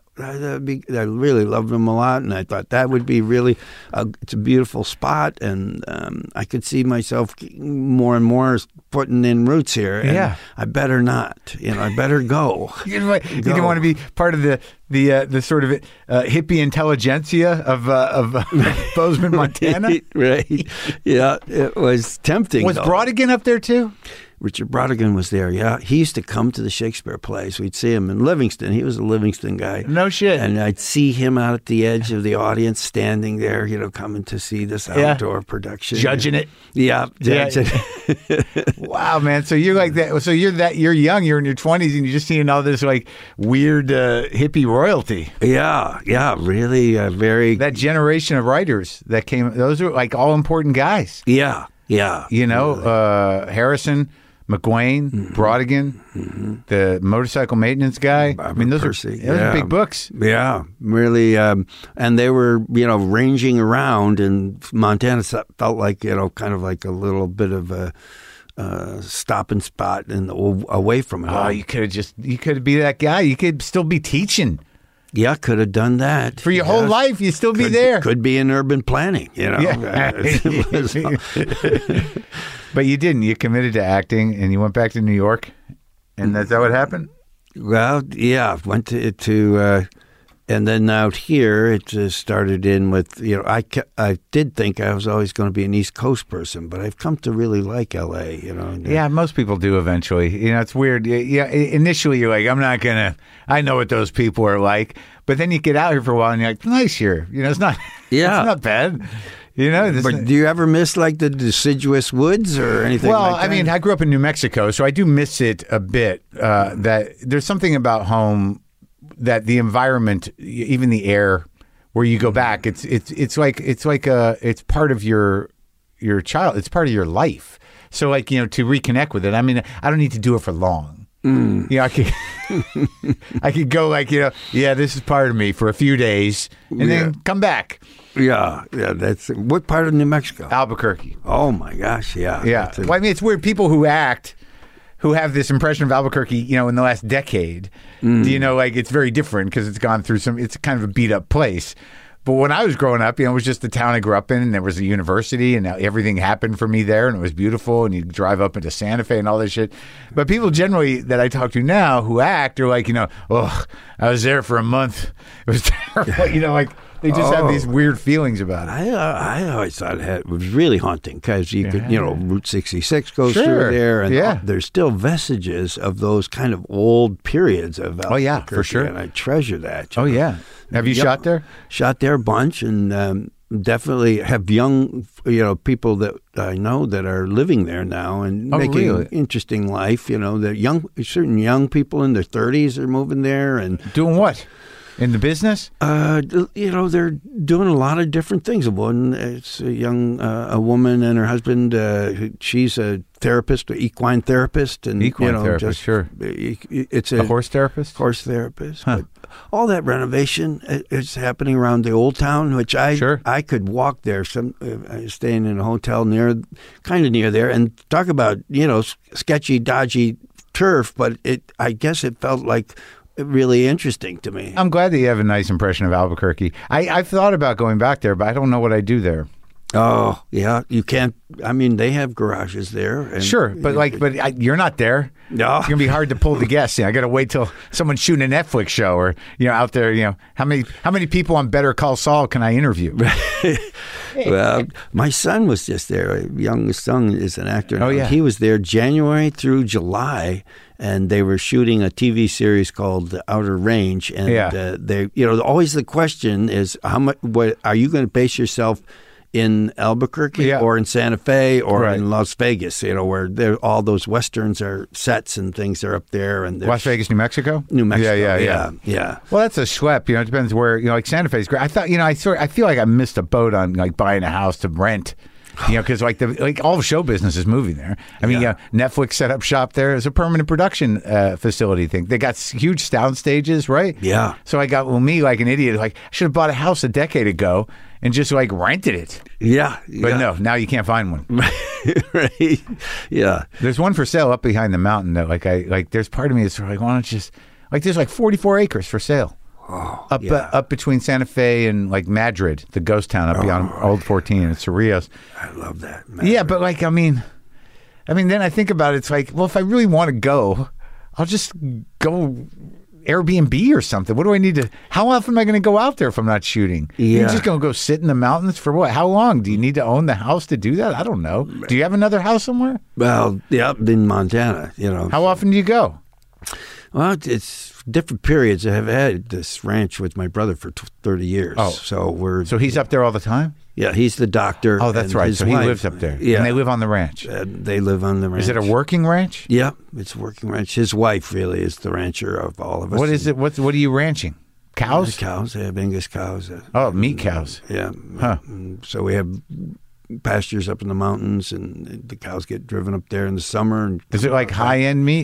really loved them a lot, and I thought that would be really, it's a beautiful spot, and I could see myself more and more putting in roots here. And I better not, I better go. You didn't want to be part of the sort of hippie intelligentsia of Bozeman, Montana? Right. Yeah, it was tempting. Was Brodigan up there too? Richard Brodigan was there, yeah. He used to come to the Shakespeare plays. We'd see him in Livingston. He was a Livingston guy. No shit. And I'd see him out at the edge of the audience standing there, coming to see this outdoor production. Judging it. Yeah, judging it. Wow, man. So you're like that. So you're young. You're in your 20s, and you're just seeing all this like weird hippie royalty. Yeah, really, very. That generation of writers that came. Those are like all important guys. Yeah. You know, Harrison, McGuane, Brodigan, the motorcycle maintenance guy. Barbara I mean, those Percy, are big books. Yeah, really. And they were, ranging around, and Montana felt like, kind of like a little bit of a stopping spot and away from it. Oh, you could be that guy. You could still be teaching. Yeah, could have done that. For your whole life, you'd still be there. Could be in urban planning, Yeah. But you didn't. You committed to acting, and you went back to New York, and that's how it happened? Well, yeah, went to and then out here, it just started in with, I did think I was always going to be an East Coast person, but I've come to really like L.A., Yeah, most people do eventually. It's weird. Yeah, initially you're like, I know what those people are like. But then you get out here for a while and you're like, nice here. It's not, it's not bad. But do you ever miss like the deciduous woods or anything like that? Well, I mean, I grew up in New Mexico, so I do miss it a bit. That there's something about home that the environment, even the air, where you go back, it's part of your child. It's part of your life. So like, to reconnect with it. I mean, I don't need to do it for long. I could go like, this is part of me for a few days and then come back. Yeah. That's what part of New Mexico? Albuquerque. Oh my gosh. Yeah. Yeah. Well, I mean, it's weird. People who have this impression of Albuquerque, in the last decade, it's very different because it's gone through it's kind of a beat up place. But when I was growing up, it was just the town I grew up in, and there was a university, and everything happened for me there, and it was beautiful, and you drive up into Santa Fe and all this shit. But people generally that I talk to now who act are like, I was there for a month. It was terrible, they just have these weird feelings about it. I always thought it was really haunting because you could, Route 66 goes through there, and there's still vestiges of those kind of old periods of Albuquerque. Oh, yeah, for sure. And I treasure that. Oh, yeah. Have you shot there? Shot there a bunch, and definitely have young, people that I know that are living there now and making an interesting life. That certain young people in their 30s are moving there and doing what? In the business? They're doing a lot of different things. One, it's a woman and her husband. She's a therapist, an equine therapist, and therapist. Sure. It's a horse therapist. Horse therapist. Huh. But all that renovation is happening around the old town, which I could walk there. Staying in a hotel kind of near there, and talk about sketchy, dodgy turf. But I guess it felt like really interesting to me. I'm glad that you have a nice impression of Albuquerque. I've thought about going back there, but I don't know what I do there. Oh, yeah. You can't. I mean, they have garages there. And, sure, but you're not there. No. It's going to be hard to pull the guests. I got to wait till someone's shooting a Netflix show or, out there, how many people on Better Call Saul can I interview? Well, my son was just there. My youngest son is an actor now. Oh, yeah. He was there January through July, and they were shooting a TV series called The Outer Range. And they, always the question is, what are you going to base yourself in Albuquerque or in Santa Fe or in Las Vegas, where all those westerns are sets and things are up there. And Las Vegas, New Mexico? New Mexico, yeah. Well, that's a schlep. It depends where, like Santa Fe's great. I thought, I feel like I missed a boat on like buying a house to rent. Because all the show business is moving there. I mean, Netflix set up shop there as a permanent production facility thing. They got huge sound stages, right? Yeah. So I got me like an idiot. Like I should have bought a house a decade ago and just like rented it. Yeah. But no, now you can't find one. Right. Yeah. There's one for sale up behind the mountain that there's part of me that's like, why don't you just there's like 44 acres for sale. Oh, up between Santa Fe and like Madrid, the ghost town up beyond Old 14 and Cerrillos. I love that. Madrid. Yeah, but I mean, then I think about it. It's like, well, if I really want to go, I'll just go Airbnb or something. What do I need to? How often am I going to go out there if I'm not shooting? Yeah. You're just going to go sit in the mountains for what? How long? Do you need to own the house to do that? I don't know. Do you have another house somewhere? Well, yeah, in Montana. How often do you go? Well, it's different periods. I have had this ranch with my brother for 30 years. Oh, so he's up there all the time? Yeah, he's the doctor. Oh, that's and right. his So he wife- lives up there. Yeah. And they live on the ranch. They live on the ranch. Is it a working ranch? Yeah, it's a working ranch. His wife really is the rancher of all of us. What is it? What are you ranching? Cows? Cows. They have Angus cows. Oh, meat cows. Yeah. Huh. So we have pastures up in the mountains, and the cows get driven up there in the summer. And Is it like high-end meat?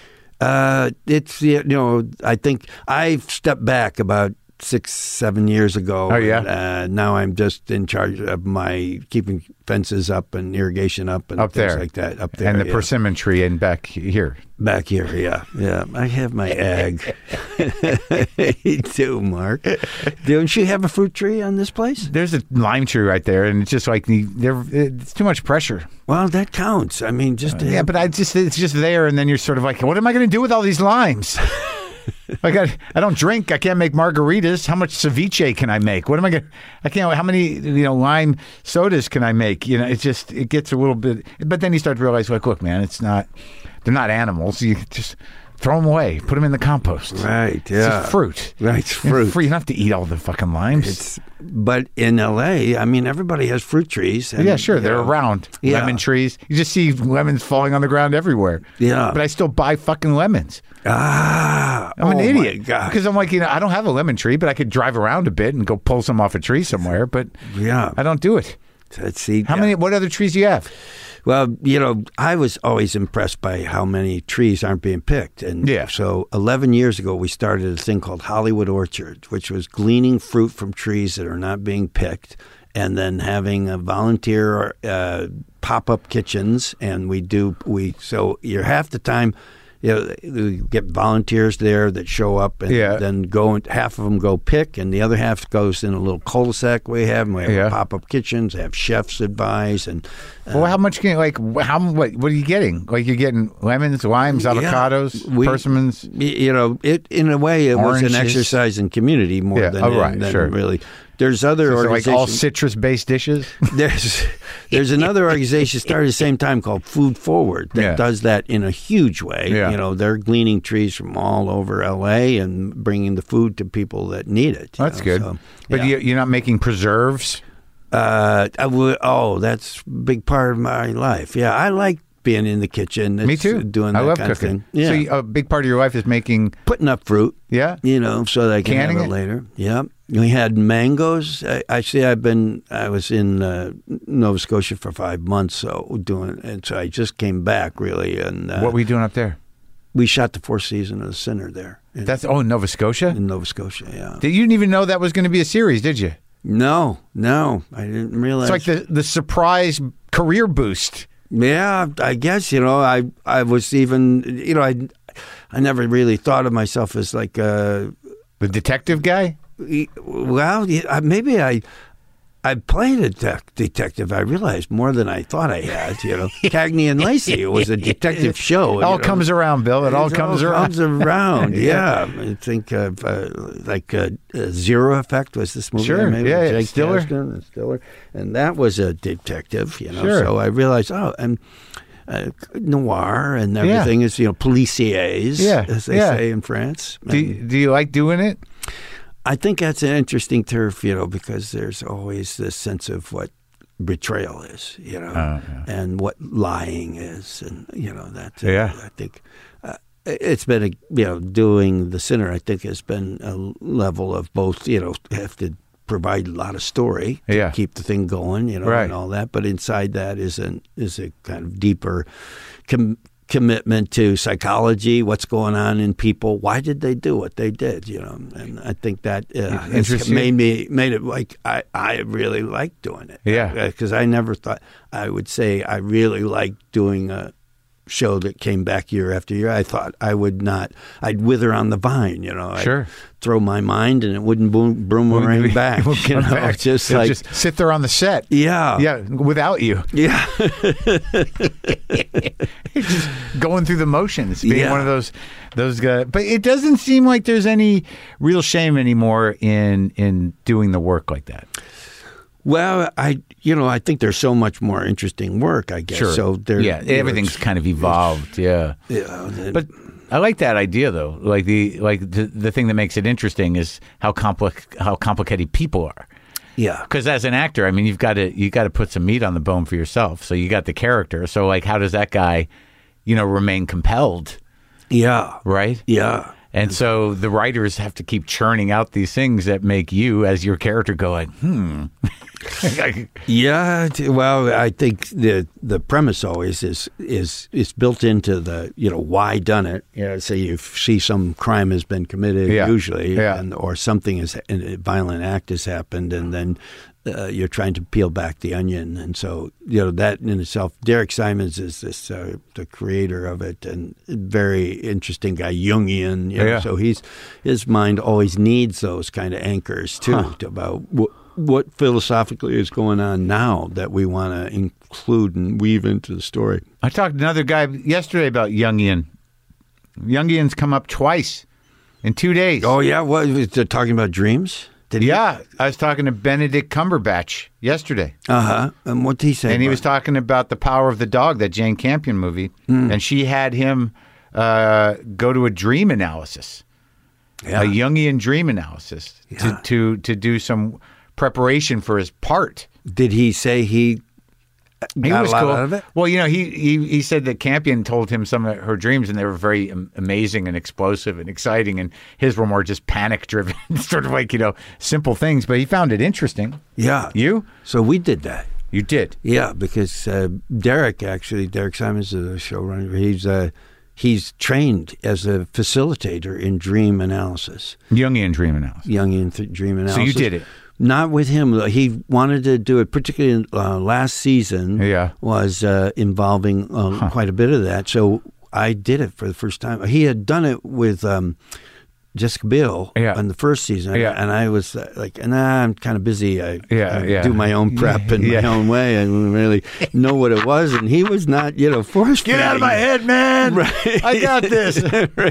It's I think I've stepped back about 6-7 years ago. Oh, yeah? And, now I'm just in charge of my keeping fences up and irrigation up and Up things there. like that. Up there, And the yeah. persimmon tree in back here. Back here, yeah. I have my ag. You do, Mark. Don't you have a fruit tree on this place? There's a lime tree right there, and it's just like it's too much pressure. Well, that counts. I mean, just to Yeah, have- but it's just there, and then you're sort of like, what am I going to do with all these limes? Like I don't drink. I can't make margaritas. How much ceviche can I make? What am I going? I can't. How many lime sodas can I make? It gets a little bit. But then you start to realize, like, look, man, they're not animals. You just throw them away. Put them in the compost. Right, It's yeah. just fruit. Right, it's fruit. You don't have to eat all the fucking limes. But in L.A., I mean, everybody has fruit trees. And, Yeah, sure. They're around. Yeah. Lemon trees. You just see lemons falling on the ground everywhere. Yeah. But I still buy fucking lemons. I'm I'm an idiot. My God. Because I'm like, I don't have a lemon tree, but I could drive around a bit and go pull some off a tree somewhere. But Yeah. I don't do it. See, How many? What other trees do you have? Well, I was always impressed by how many trees aren't being picked. And Yeah. so 11 years ago, we started a thing called Hollywood Orchard, which was gleaning fruit from trees that are not being picked and then having a volunteer pop-up kitchens. And so you're half the time, we get volunteers there that show up and then half of them go pick and the other half goes in a little cul-de-sac we have. And we have pop-up kitchens, have chefs advise. And Well, how much can what are you getting? Like you're getting lemons, limes, avocados, persimmons. In a way, it was Oranges. an exercise in community more than sure. really. There's other So like organizations. all citrus-based dishes. There's another organization started at the same time called Food Forward that does that in a huge way. Yeah. They're gleaning trees from all over L.A. and bringing the food to people that need it. That's good. So, But you're not making preserves. that's a big part of my life. Yeah, I like being in the kitchen. Me too. Doing that I love kind cooking. of thing. Yeah. So a big part of your life is making. Putting up fruit. Yeah. So that I can Canning have it? later. Yeah. We had mangoes. I was in Nova Scotia for 5 months, and so I just came back really. And What were you doing up there? we shot the fourth season of The Sinner there. In Nova Scotia. in Nova Scotia. Yeah. You didn't even know that was going to be a series, did you? No, I didn't realize. It's like the surprise career boost. Yeah, I guess I was even I never really thought of myself as like The detective guy. well, maybe I played a detective. I realized more than I thought I had. Cagney and Lacey. It was a detective show. It all comes around, Bill. It all comes around. Comes around. Yeah. I think of Zero Effect was this movie. Sure. I made with Yeah, Jake Stiller. Kasdan and Stiller, and that was a detective. Sure. So I realized, and noir and everything is policiers, as they say in France. Do you like doing it? I think that's an interesting turf, because there's always this sense of what betrayal is, and what lying is, and that. I think it's been doing The Sinner. I think has been a level of both. Have to provide a lot of story to keep the thing going, right. and all that. But inside that is a kind of deeper commitment to psychology, what's going on in people, why did they do what they did, and I think that has made it like I really like doing it. Yeah. Because I never thought I would say I really like doing a show that came back year after year. I thought I'd wither on the vine, Sure. I'd throw my mind and it wouldn't boomerang back. Back. Just It'll like just sit there on the set. Yeah. Without you. Yeah. Just going through the motions, being one of those guys. But it doesn't seem like there's any real shame anymore in doing the work like that. Well, I think there's so much more interesting work, I guess. Sure. So everything's kind of evolved. Yeah. But I like that idea though. Like the thing that makes it interesting is how complicated people are. Yeah. Because as an actor, I mean, you got to put some meat on the bone for yourself. So you got the character. So like, how does that guy, remain compelled? Yeah. Right. Yeah. And so the writers have to keep churning out these things that make you, as your character, go like, Yeah, well, I think the premise always is built into the why done it. Say you see some crime has been committed, usually, or something a violent act has happened, and then you're trying to peel back the onion, and so that in itself. Derek Simons is the creator of it, and very interesting guy, Jungian. So his mind always needs those kind of anchors too about what philosophically is going on now that we want to include and weave into the story. I talked to another guy yesterday about Jungian. Jungian's come up twice in 2 days. Oh, yeah? What, was it talking about dreams? I was talking to Benedict Cumberbatch yesterday. And what did he say? And he was talking about The Power of the Dog, that Jane Campion movie. And she had him go to a dream analysis, a Jungian dream analysis, to do some preparation for his part. Did he say he got a lot out of it? Well, he said that Campion told him some of her dreams, and they were very amazing and explosive and exciting, and his were more just panic-driven, sort of like, simple things, but he found it interesting. Yeah. You? So we did that. You did? Yeah, because Derek Simons is a showrunner. He's trained as a facilitator in dream analysis. Jungian dream analysis. Dream analysis. So you did it? Not with him. He wanted to do it, particularly last season. Was involving quite a bit of that. So I did it for the first time. He had done it with Jessica Biel in the first season, and I was like, I'm kind of busy. I do my own prep in my own way. I didn't really know what it was, and he was not, forced. Get out of my head, man! Right. I got this.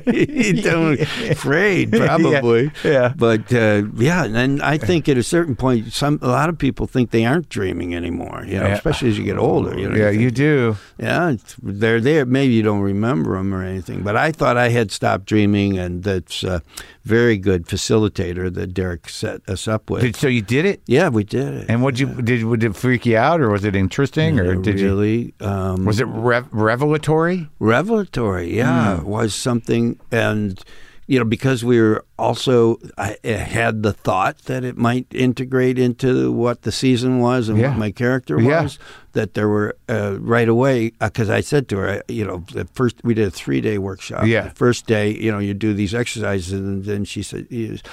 Right. Afraid, probably. But and I think at a certain point, a lot of people think they aren't dreaming anymore. Especially as you get older. You do. Yeah, they're there. Maybe you don't remember them or anything, but I thought I had stopped dreaming, and that's. Very good facilitator that Derek set us up with. So you did it? Yeah, we did it. And would it freak you out, or was it interesting, or did really? Was it revelatory? Revelatory, yeah, was something, and because we were also, I had the thought that it might integrate into what the season was and what my character was. That there were right away, because I said to her, the first we did a 3-day workshop. Yeah. The first day, you do these exercises, and then she said,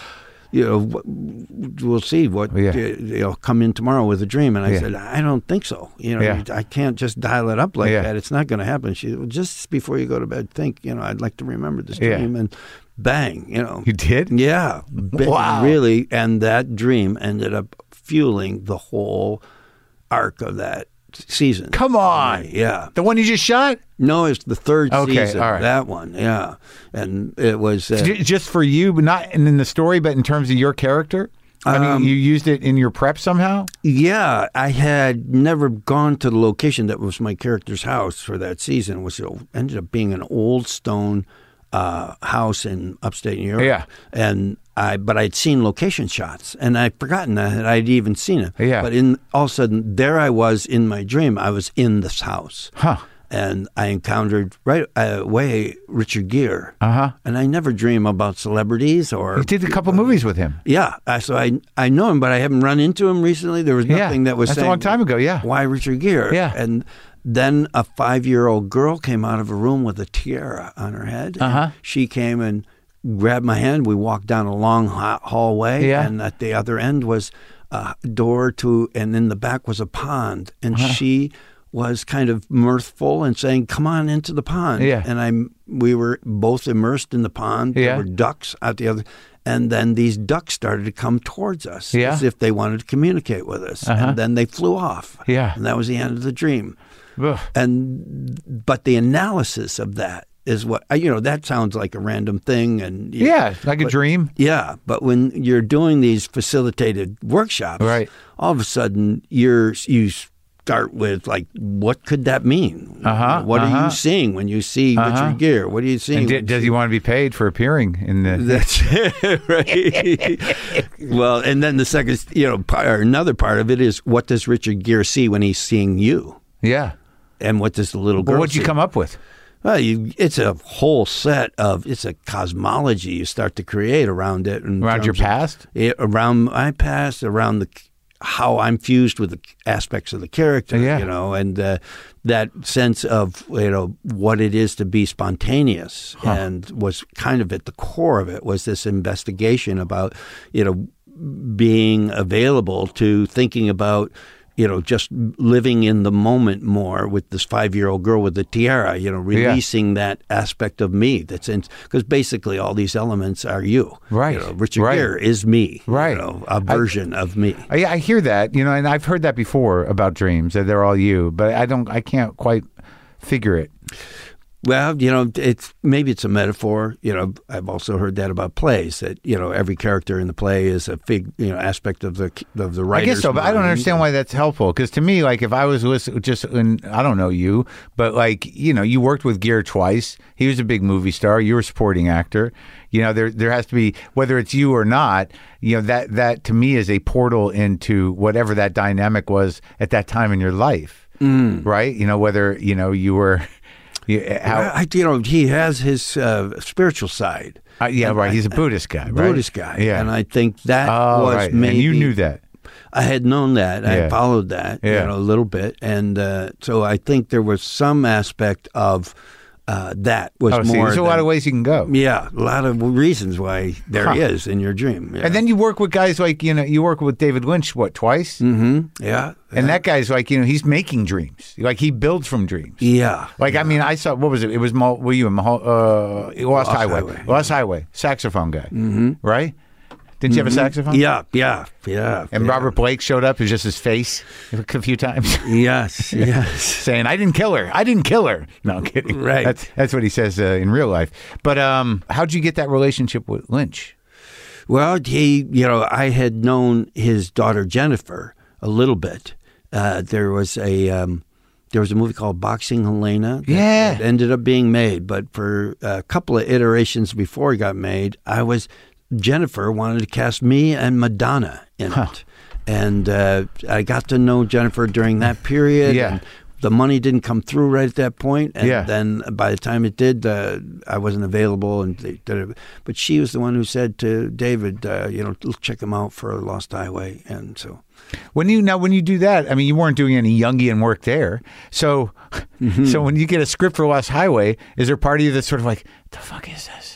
we'll see what come in tomorrow with a dream. And I said, I don't think so. I can't just dial it up like that. It's not going to happen. She said, well, just before you go to bed, think, I'd like to remember this dream. And bang, You did? Yeah. Wow. Really. And that dream ended up fueling the whole arc of that season. Come on. Yeah. The one you just shot? No, it's the third season. All right. That one, yeah. And it was... just for you, but not in the story, but in terms of your character? I mean, you used it in your prep somehow? Yeah. I had never gone to the location that was my character's house for that season, which ended up being an old stone house in upstate New York. Yeah. But I'd seen location shots, and I'd forgotten that I'd even seen it. Yeah. But all of a sudden, there I was in my dream. I was in this house. And I encountered right away Richard Gere. And I never dream about celebrities or... You did a couple movies with him. Yeah. So I know him, but I haven't run into him recently. There was nothing that was that's saying... a long time ago, Why Richard Gere? Yeah. And then a 5-year-old girl came out of a room with a tiara on her head. She came and grabbed my hand. We walked down a long hallway, and at the other end was a door to, and in the back was a pond. And she was kind of mirthful and saying, "Come on into the pond." And we were both immersed in the pond. There were ducks at the other, and then these ducks started to come towards us as if they wanted to communicate with us. And then they flew off. And that was the end of the dream. But the analysis of that is what, that sounds like a random thing. And like a dream. Yeah, but when you're doing these facilitated workshops, all of a sudden you start with like, what could that mean? What are you seeing when you see Richard Gere? What are you seeing? And does he want to be paid for appearing in the? That's right. Well, and then the second, another part of it is, what does Richard Gere see when he's seeing you? Yeah. And what does the little girl What'd you see? come up with? Well, it's a whole set of, it's a cosmology you start to create around it. Around your past? Around my past, around how I'm fused with the aspects of the character, and that sense of, what it is to be spontaneous. And was kind of at the core of it was this investigation about, being available to thinking about, just living in the moment more with this 5-year-old girl with the tiara, releasing that aspect of me that's in, because basically all these elements are you. Right. Richard Gere is me. Right. A version of me. I hear that, and I've heard that before about dreams, that they're all you, but I can't quite figure it. Well, maybe it's a metaphor. I've also heard that about plays, that every character in the play is a aspect of the writer's I guess so, but I don't understand why that's helpful. Because to me, like, if I was listening, I don't know you, but like, you worked with Gere twice. He was a big movie star. You were a supporting actor. There has to be, whether it's you or not, that to me is a portal into whatever that dynamic was at that time in your life, right? Whether you were. He has his spiritual side. Right. He's a Buddhist guy, right? Buddhist guy. Yeah. And I think that was right. maybe... And you knew that. I had known that. Yeah. I followed that, a little bit. And so I think there was some aspect of that was more... There's a lot of ways you can go. Yeah, a lot of reasons why there is in your dream. Yeah. And then you work with guys like, you work with David Lynch, twice? Mm-hmm. Yeah. And that guy's like, he's making dreams. Like, he builds from dreams. Yeah. Like, I mean, I saw, what was it? It was, were you in Lost Highway? Lost Highway. Saxophone guy. Mm-hmm. Right? Didn't you have a saxophone? Yeah. And Robert Blake showed up. It was just his face a few times. Yes. Saying, I didn't kill her. No, I'm kidding. Right. That's what he says in real life. But how'd you get that relationship with Lynch? Well, I had known his daughter Jennifer a little bit. There was a movie called Boxing Helena that ended up being made, but for a couple of iterations before it got made, Jennifer wanted to cast me and Madonna in it. And I got to know Jennifer during that period. Yeah. And the money didn't come through right at that point. And then by the time it did, I wasn't available. And they did it. But she was the one who said to David, check him out for Lost Highway. And so... When you do that, I mean, you weren't doing any Jungian work there. So, so when you get a script for Lost Highway, is there part of you that's sort of like, the fuck is this?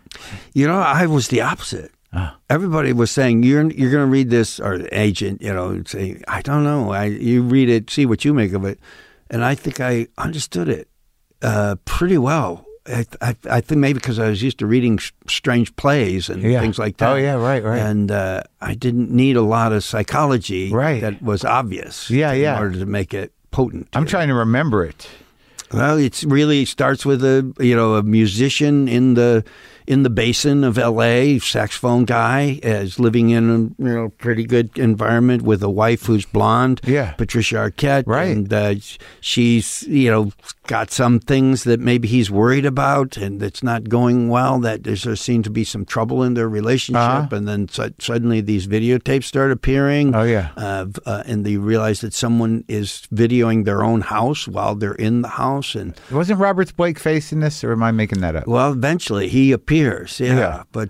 I was the opposite. Everybody was saying, you're going to read this, or the agent, say, I don't know. You read it, see what you make of it. And I think I understood it pretty well. I think maybe because I was used to reading strange plays and things like that. Oh, yeah, right. And I didn't need a lot of psychology that was obvious in order to make it potent. I'm trying to remember it. Well, it really starts with a musician in the basin of L.A., saxophone guy, is living in a pretty good environment with a wife who's blonde, Patricia Arquette, right? And she's got some things that maybe he's worried about, and it's not going well. That there seemed to be some trouble in their relationship, and then suddenly these videotapes start appearing. Oh yeah, and they realize that someone is videoing their own house while they're in the house. And wasn't Robert Blake face in this, or am I making that up? Well, eventually he appears. But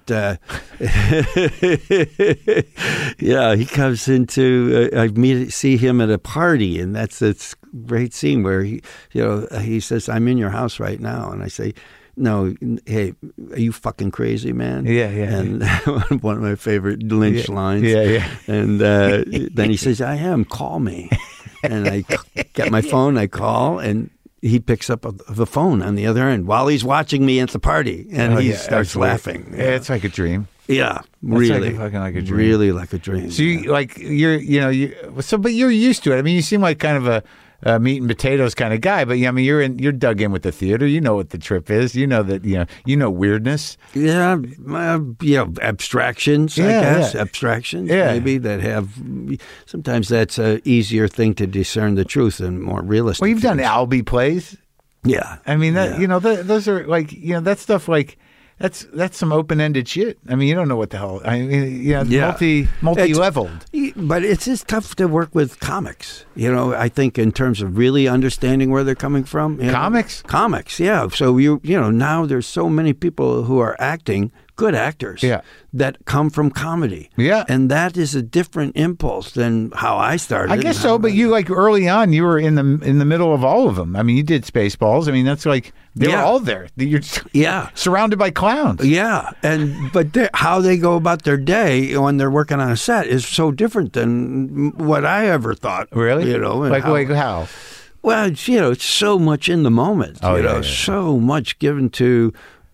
he comes into. I see him at a party, and that's this great scene where he says, "I'm in your house right now," and I say, "No, hey, are you fucking crazy, man?" Yeah. And one of my favorite Lynch lines. Yeah. And then he says, "I am. Call me." And I get my phone. I call and. He picks up the phone on the other end while he's watching me at the party, and he starts laughing. Yeah, it's like a dream. Yeah, really, fucking like a dream. Really like a dream. So but you're used to it. I mean, you seem like kind of meat and potatoes kind of guy, but I mean, you're dug in with the theater. You know what the trip is. You know that you know weirdness. Yeah, abstractions. I guess abstractions. Maybe that have. Sometimes that's a easier thing to discern the truth and more realistic. Well, you've done Albee plays. Yeah, I mean that those are like that stuff like. That's some open-ended shit. I mean, you don't know what the hell. I mean, multi-leveled. But it's just tough to work with comics. I think in terms of really understanding where they're coming from. Comics, yeah. So now there's so many people who are acting, good actors, that come from comedy. Yeah, and that is a different impulse than how I started. I guess so. But you early on, you were in the middle of all of them. I mean, you did Spaceballs. I mean, that's like. They were all there. You're surrounded by clowns. Yeah, but how they go about their day when they're working on a set is so different than what I ever thought. Really? Like how? Well, it's so much in the moment. So much given to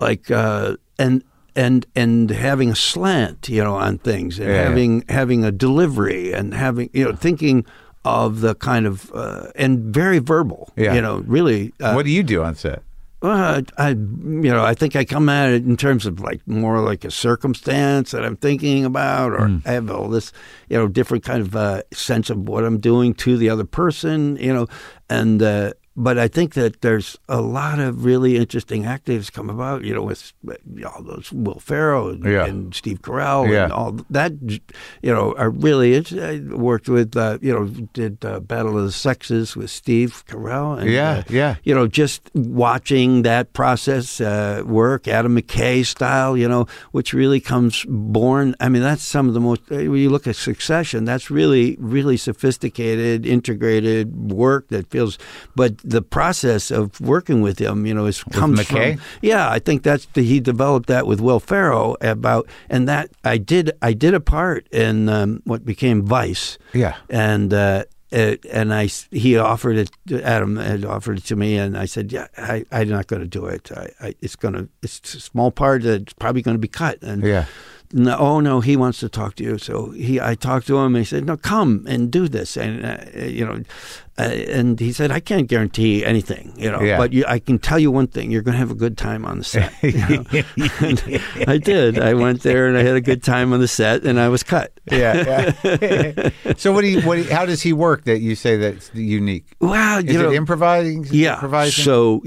and having a slant, on things, and having a delivery, and having thinking of the kind of and very verbal. Really. What do you do on set? Well, I think I come at it in terms of more like a circumstance that I'm thinking about, or I have all this, different kind of sense of what I'm doing to the other person, and but I think that there's a lot of really interesting actors come about, with all those Will Ferrell and Steve Carell and all that, are really interesting. I worked with, did Battle of the Sexes with Steve Carell. And, just watching that process work, Adam McKay style, which really comes born. I mean, that's some of the most, when you look at Succession, that's really, really sophisticated, integrated work that feels, but the process of working with him, comes McKay? from. Yeah, I think he developed that with Will Ferrell and that I did a part in what became Vice. Yeah, and he offered it. Adam had offered it to me, and I said, "Yeah, I'm not going to do it. It's a small part that's probably going to be cut." And no, he wants to talk to you. So I talked to him, and he said, "No, come and do this." And and he said, "I can't guarantee anything, but I can tell you one thing: you're going to have a good time on the set." And I did. I went there, and I had a good time on the set, and I was cut. So how does he work that you say that's unique? Well, is it improvising? Yeah. Improvising? So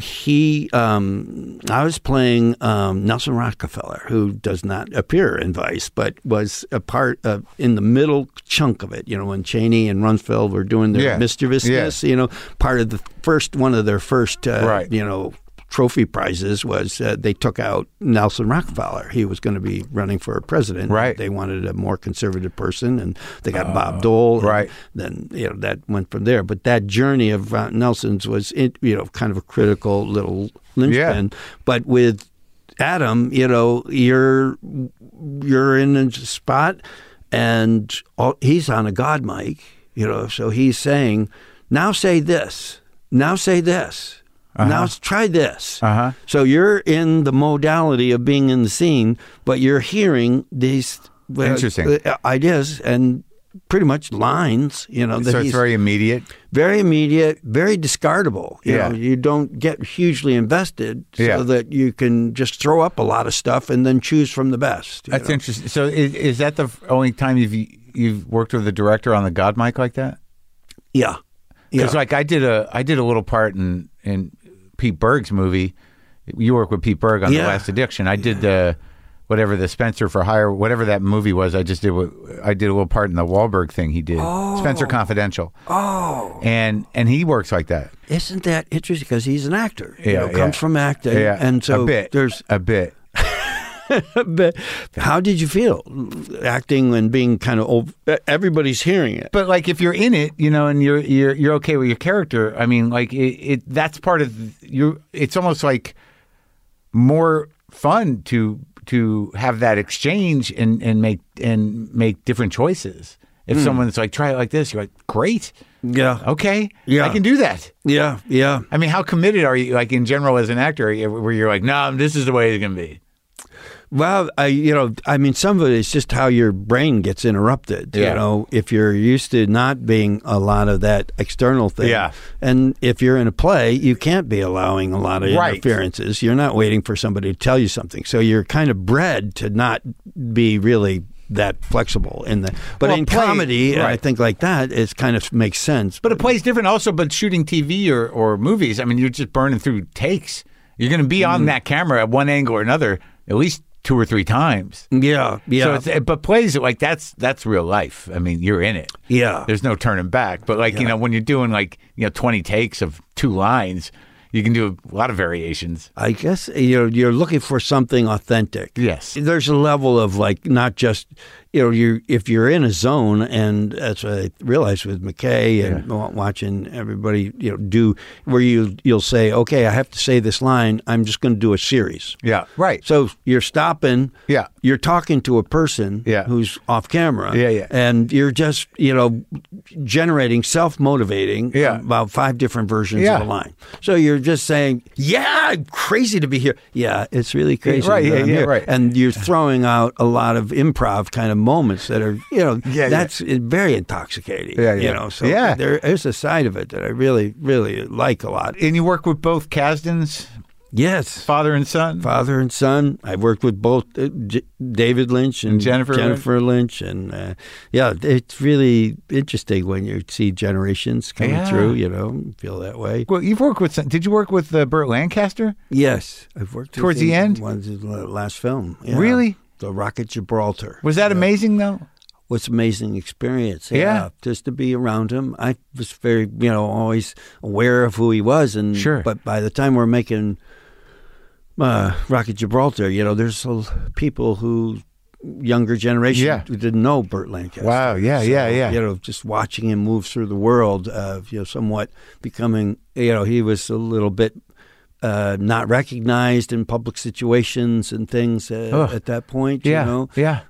I was playing Nelson Rockefeller, who does not appear in Vice, but was a part of in the middle chunk of it. When Cheney and Rumsfeld were doing their mischievousness, part of one of their first, trophy prizes was they took out Nelson Rockefeller. He was going to be running for president. Right. They wanted a more conservative person, and they got Bob Dole. Right. Then that went from there. But that journey of Nelson's was kind of a critical little linchpin. Yeah. But with Adam, you're in a spot, and he's on a God mic. So he's saying, "Now say this. Now say this." Now try this. So you're in the modality of being in the scene, but you're hearing these ideas and pretty much lines. So it's very immediate. Very immediate, very discardable. You don't get hugely invested, so that you can just throw up a lot of stuff and then choose from the best. That's interesting. So is that the only time you've worked with a director on the God mic like that? Yeah. Because I did a little part in Pete Berg's movie. You work with Pete Berg on The Last Addiction. I did whatever the Spencer for Hire, whatever that movie was. I did a little part in the Wahlberg thing he did. Spencer Confidential. And he works like that. Isn't that interesting? Because he's an actor. Comes from acting. And so there's a bit. But how did you feel acting and being kind of everybody's hearing it? But if you're in it, and you're okay with your character, I mean, that's part of you. It's almost like more fun to have that exchange and make different choices. If someone's try it like this, you're like, great. Yeah. Okay. Yeah. I can do that. Yeah. Yeah. I mean, how committed are you, in general, as an actor, where you're like, no, this is the way it's going to be? Well, I mean, some of it is just how your brain gets interrupted. Yeah. You know, if you're used to not being a lot of that external thing. Yeah. And if you're in a play, you can't be allowing a lot of Right. interferences. You're not waiting for somebody to tell you something. So you're kind of bred to not be really that flexible in the. But Well, in play- comedy, right. I think like that, it kind of makes sense. But it plays different also, but shooting TV or movies, I mean, you're just burning through takes. You're going to be on that camera at one angle or another at least 2 or 3 times. Yeah. So but plays like that's real life. I mean, you're in it. Yeah. There's no turning back. But like, when you're doing 20 takes of 2 lines, you can do a lot of variations. I guess you're looking for something authentic. Yes. There's a level of not just if you're in a zone, and that's what I realized with McKay and watching everybody do where you'll say, okay, I have to say this line. I'm just going to do a series. Yeah. Right. So you're stopping. Yeah. You're talking to a person. Yeah. Who's off camera. Yeah. And you're just generating self-motivating. Yeah. About 5 different versions of a line. So you're just saying, yeah, crazy to be here. Yeah, it's really crazy. Right, that I'm here. right. And you're throwing out a lot of improv kind of moments that are, that's very intoxicating. So there is a side of it that I really, really like a lot. And you work with both Kasdans, Yes. father and son? Father and son. I worked with both David Lynch and Jennifer Lynch. And it's really interesting when you see generations coming through, feel that way. Well, you've worked with, did you work with Burt Lancaster? Yes. I've worked with Towards the end? One of the last film. Yeah. Really? The Rocket Gibraltar. Was that amazing, though? What's amazing experience. Yeah. Just to be around him. I was very, always aware of who he was. And Sure. But by the time we're making Rocket Gibraltar, there's people who, younger generation, who didn't know Burt Lancaster. Wow, yeah. Just watching him move through the world, somewhat becoming, he was a little bit not recognized in public situations and things at that point, Yeah.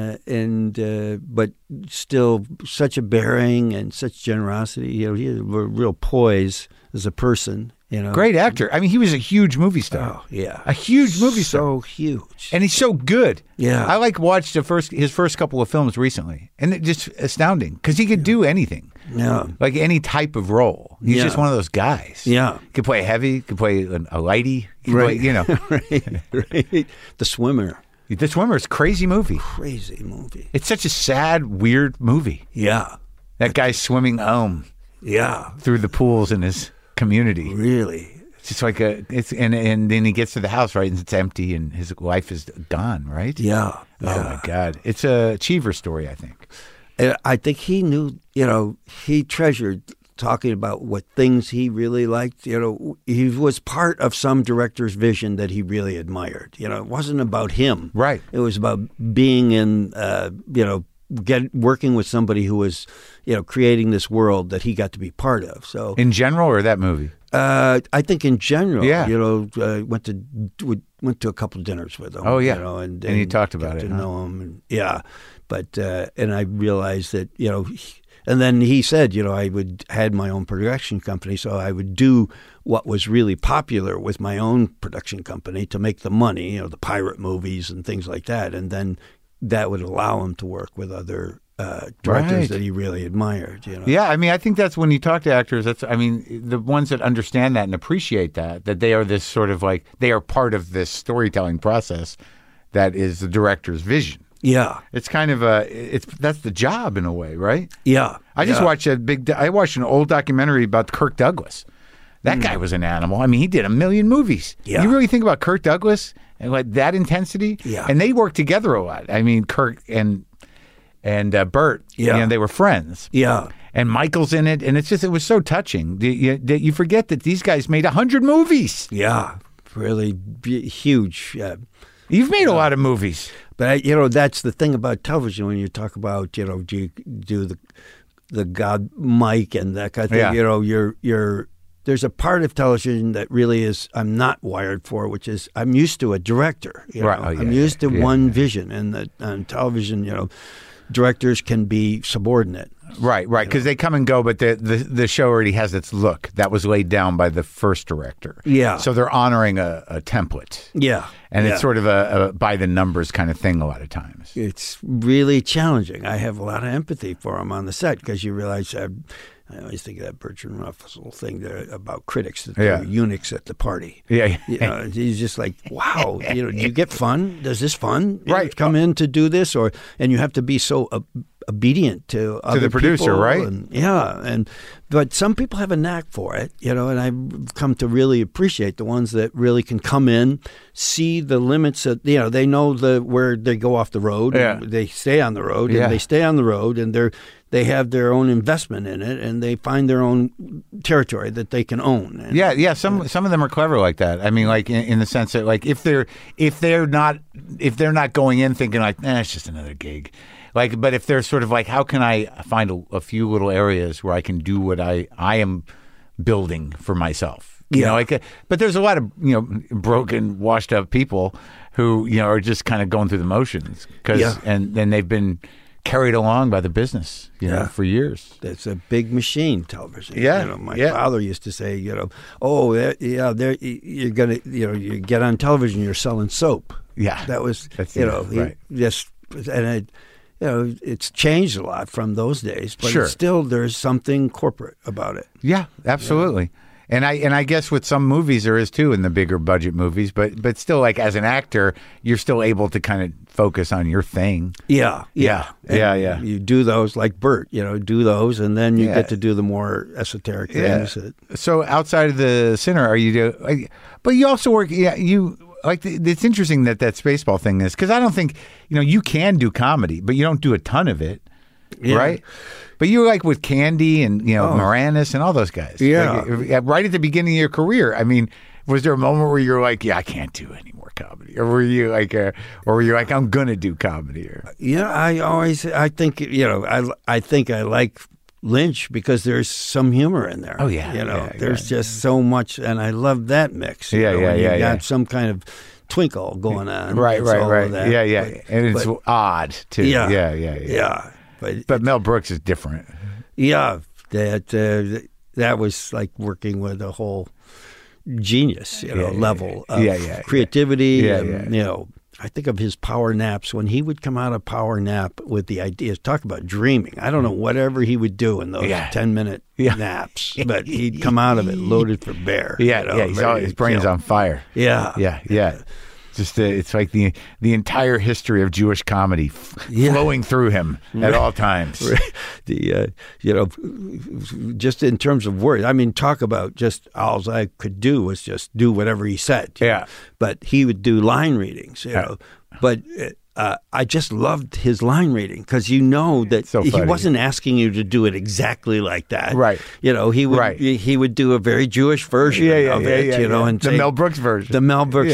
But still such a bearing and such generosity. He had a real poise as a person. Great actor. I mean, he was a huge movie star. Oh, yeah. A huge movie star. So huge. And he's so good. Yeah. I watched his first couple of films recently, and it's just astounding because he could do anything. Yeah. Like any type of role. He's just one of those guys. Yeah. He could play heavy, he could play a lighty, he could play, right. The Swimmer. The Swimmer's a crazy movie. Crazy movie. It's such a sad, weird movie. Yeah. That guy swimming home Yeah. through the pools in his community. Really. It's just like and then he gets to the house, right, and it's empty, and his life is gone, right? Yeah. Oh my God, it's a Cheever story, I think. I think he knew, he treasured talking about what things he really liked. He was part of some director's vision that he really admired. It wasn't about him. Right. It was about being in, working with somebody who was, creating this world that he got to be part of. So In general, or that movie? I think in general, Yeah. went to a couple dinners with him. Oh, yeah. And you talked about got it, to huh? know him. And, yeah, but and I realized that and then he said, I had my own production company, so I would do what was really popular with my own production company to make the money, the pirate movies and things like that, and then that would allow him to work with other directors Right. that he really admired. Yeah, I mean, I think that's when you talk to actors, the ones that understand that and appreciate that they are this sort of they are part of this storytelling process that is the director's vision. Yeah, It's kind of that's the job in a way, right? yeah. I just watched I watched an old documentary about Kirk Douglas. That guy was an animal. I mean, he did 1 million movies. Yeah. You really think about Kirk Douglas and that intensity? Yeah. And they worked together a lot. I mean, Kirk and Burt, Yeah. they were friends. Yeah. And Michael's in it, and it was so touching. You forget that these guys made 100 movies. Yeah, really huge. You've made a lot of movies. But that's the thing about television when you talk about do you do the God mic and that kind of thing. Yeah. There's a part of television that really is I'm not wired for, which is I'm used to a director. Right. Oh, yeah, I'm used to yeah, one yeah. vision, and on television, directors can be subordinate. Right, because they come and go, but the show already has its look that was laid down by the first director. Yeah. So they're honoring a template. Yeah. And it's sort of a by the numbers kind of thing a lot of times. It's really challenging. I have a lot of empathy for him on the set because you realize I always think of that Bertrand Russell thing there about critics that they're eunuchs at the party. Yeah. He's just like, wow, do you get fun? Does this fun come in to do this? And you have to be so obedient to other the producer, people. right? But some people have a knack for it, and I've come to really appreciate the ones that really can come in, see the limits of, they know where they go off the road, and they stay on the road, and they stay on the road, and they have their own investment in it, and they find their own territory that they can own. And, some of them are clever like that. I mean, like in the sense that, like if they're not going in thinking like, it's just another gig. Like, but if they're sort of like, how can I find a few little areas where I can do what I am building for myself? You know, but there's a lot of broken, washed up people who are just kind of going through the motions and then they've been carried along by the business, for years. It's a big machine, television. Yeah. My father used to say, you're gonna, you get on television, you're selling soap. Yeah, that's right. It's changed a lot from those days, but still there's something corporate about it. Yeah, absolutely. And I guess with some movies there is too in the bigger budget movies, but still, like as an actor, you're still able to kind of focus on your thing. Yeah. You do those like Bert, do those, and then you get to do the more esoteric things. So outside of the center, but you also work. It's interesting that Spaceball thing is, because I don't think you can do comedy, but you don't do a ton of it, right? But you were like with Candy and Moranis and all those guys. Yeah, right at the beginning of your career. I mean, was there a moment where you're like, I can't do any more comedy, or were you like, I'm gonna do comedy? I think I think I like Lynch because there's some humor in there. Oh yeah, there's just so much, and I love that mix. You got some kind of twinkle going on. Right. And it's odd too. Yeah. But Mel Brooks is different. Yeah, that was like working with a whole genius, level of creativity. I think of his power naps when he would come out of power nap with the ideas. Talk about dreaming. I don't know whatever he would do in those 10-minute naps, but he'd come out of it loaded for bear. His brain's on fire. Yeah. Just it's like the entire history of Jewish comedy flowing through him at all times. Just in terms of words, I mean, talk about just all I could do was just do whatever he said. But he would do line readings, But I just loved his line reading because that he wasn't asking you to do it exactly like that. Right. He would do a very Jewish version of it, and the Mel Brooks version. The Mel Brooks.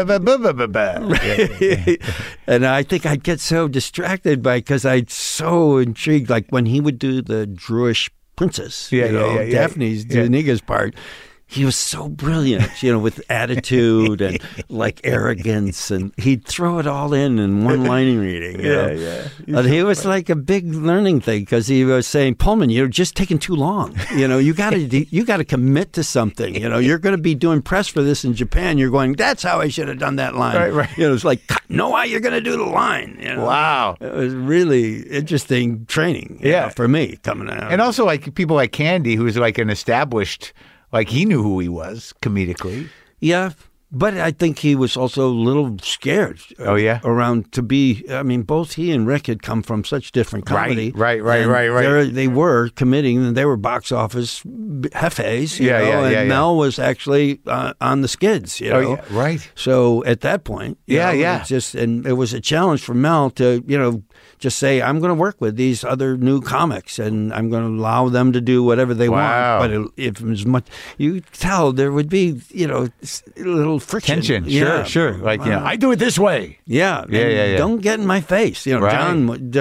And I think I'd get so distracted because I'd so intrigued, like when he would do the Jewish princess, Daphne's Zuniga's part. He was so brilliant, with attitude and like arrogance, and he'd throw it all in one line reading. And he was like a big learning thing because he was saying, Pullman, you're just taking too long. You got to commit to something. You're going to be doing press for this in Japan. You're going, that's how I should have done that line. Right. It's like, no, how you're going to do the line. Wow, it was really interesting training. For me coming out, and also like people like Candy, who's like an established. Like, he knew who he was, comedically. Yeah, but I think he was also a little scared. Around to be, I mean, both he and Rick had come from such different comedy. Right. They were committing, and they were box office hefes, and Mel was actually on the skids, right. So at that point, it was a challenge for Mel to, just say, I'm going to work with these other new comics, and I'm going to allow them to do whatever they want. But if as much, you tell there would be, a little friction. Tension. Sure. Like, I do it this way. Don't get in my face.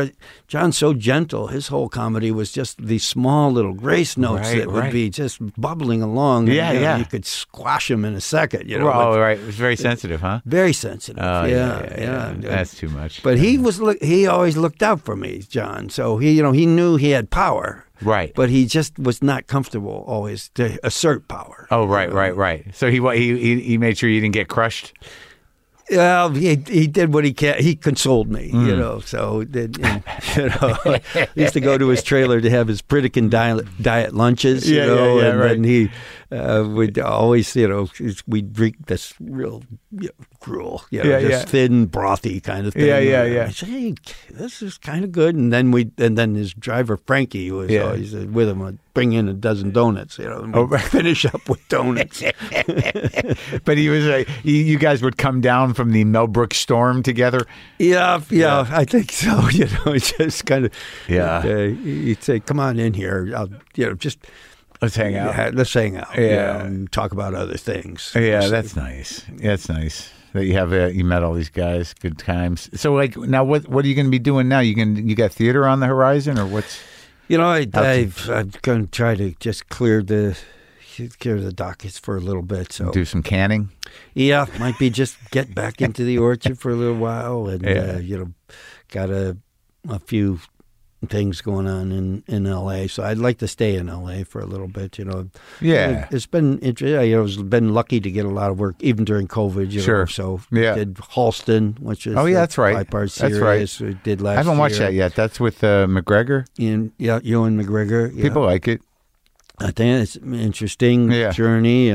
John's so gentle. His whole comedy was just these small little grace notes that would be just bubbling along. Yeah, and, you could squash them in a second. You know, well, right. It was very sensitive, huh? Very sensitive. Oh, yeah. That's too much. But he always looked out for me, John. So he knew he had power. Right. But he just was not comfortable always to assert power. Oh, right. So he made sure you didn't get crushed. Yeah, he did what he can. He consoled me, So he used to go to his trailer to have his Pritikin diet lunches, then he would always, we'd drink this real gruel, just thin, brothy kind of thing. Yeah. I'd say, hey, this is kind of good, and then his driver Frankie was always with him. I'd bring in a dozen donuts, and we'd finish up with donuts. But he was you guys would come down from the Mel Brooks storm together. Yeah, I think so. It's just kind of he'd say, "Come on in here. Just let's hang out. Yeah, let's hang out. Yeah, and talk about other things." Yeah, that's nice. Yeah, it's nice that you met all these guys. Good times. So, like, now what are you going to be doing now? You got theater on the horizon, or what's? I'm going to try to just clear the dockets for a little bit. So do some canning. Yeah, might be just get back into the orchard for a little while, and got a few things going on in L.A. So I'd like to stay in L.A. for a little bit. Yeah, it's been interesting. I've been lucky to get a lot of work even during COVID. Sure. So did Halston, which is that's right. 5-part series. That's right. We did last year. I haven't watched that yet. That's with McGregor. Ewan McGregor. Yeah. People like it. I think it's an interesting journey,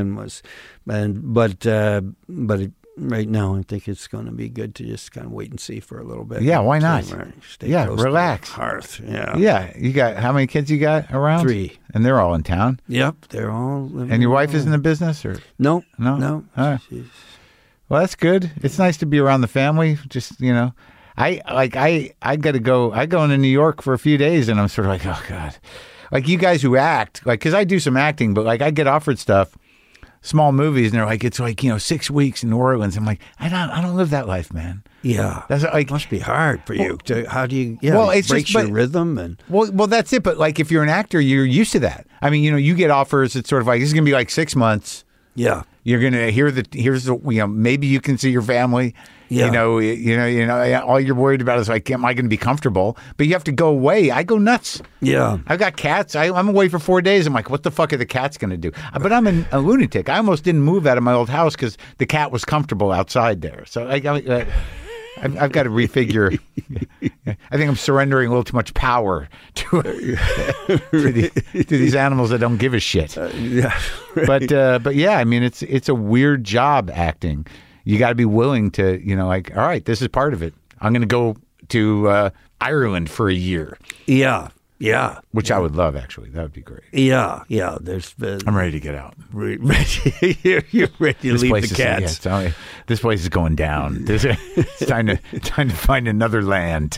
but right now I think it's going to be good to just kind of wait and see for a little bit. Yeah, why not? Stay close relax. To the hearth. Yeah. Yeah. You got how many kids you got around? 3, and they're all in town. Yep, they're all living. And your wife is in the business, or no? All right. Well, that's good. It's nice to be around the family. Just I got to go. I go into New York for a few days, and I'm sort of like, oh God. Like you guys who act, because I do some acting, but I get offered stuff, small movies, and they're like, it's 6 weeks in New Orleans. I'm like, I don't live that life, man. Yeah, that's must be hard for you. How do you? Well, it breaks your rhythm and. Well, that's it. But if you're an actor, you're used to that. I mean, you get offers. It's sort of like this is gonna be 6 months. Yeah, you're gonna here's the maybe you can see your family. Yeah. All you're worried about is am I going to be comfortable? But you have to go away. I go nuts. Yeah. I've got cats. I'm away for 4 days. I'm like, what the fuck are the cats going to do? But I'm a lunatic. I almost didn't move out of my old house because the cat was comfortable outside there. So I've got to refigure. I think I'm surrendering a little too much power to these animals that don't give a shit. Yeah. Right. But yeah, I mean, it's a weird job acting. You got to be willing to, all right, this is part of it. I'm going to go to Ireland for a year. Yeah. Which I would love, actually. That would be great. Yeah. I'm ready to get out. You're ready to leave the cats. This place is going down. It's time to find another land.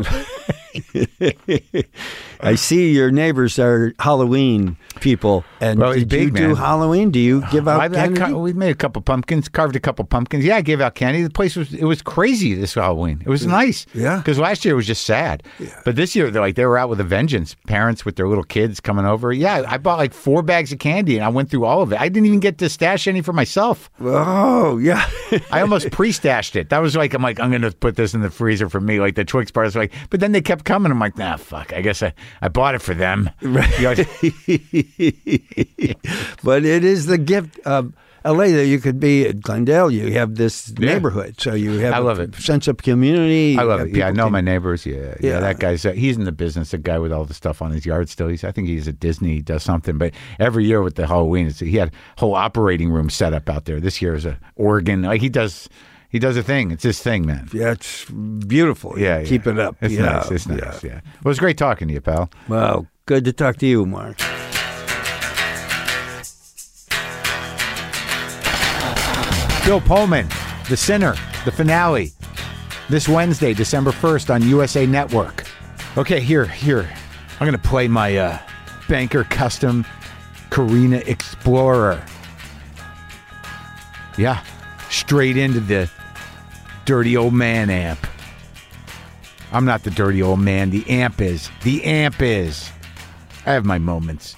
I see your neighbors are Halloween people. And did you do Halloween? Do you give out candy? We made a couple pumpkins, carved a couple pumpkins. Yeah, I gave out candy. The place was crazy this Halloween. It was nice. Yeah. Because last year it was just sad. Yeah. But this year they were out with a vengeance. Parents with their little kids coming over. Yeah, I bought 4 bags of candy and I went through all of it. I didn't even get to stash any for myself. Oh, yeah. I almost pre-stashed it. That was I'm going to put this in the freezer for me, like the Twix bars. But then they kept coming. I'm like, nah, fuck. I guess I bought it for them. Right. But it is the gift of L.A. that you could be at Glendale. You have this neighborhood, so you have a sense of community. I love it. Yeah, I know my neighbors. Yeah. That guy's he's in the business. The guy with all the stuff on his yard still. I think he's at Disney. He does something. But every year with the Halloween, he had a whole operating room set up out there. This year is an organ. He does a thing. It's his thing, man. Yeah, it's beautiful. Yeah, keep it up. It's nice. It's nice. Yeah. Well, it was great talking to you, pal. Well, good to talk to you, Mark. Bill Pullman, The Sinner, the finale, this Wednesday, December 1st on USA Network. Okay, here. I'm going to play my Banker Custom Carina Explorer. Yeah, straight into the dirty old man amp. I'm not the dirty old man. The amp is. The amp is. I have my moments.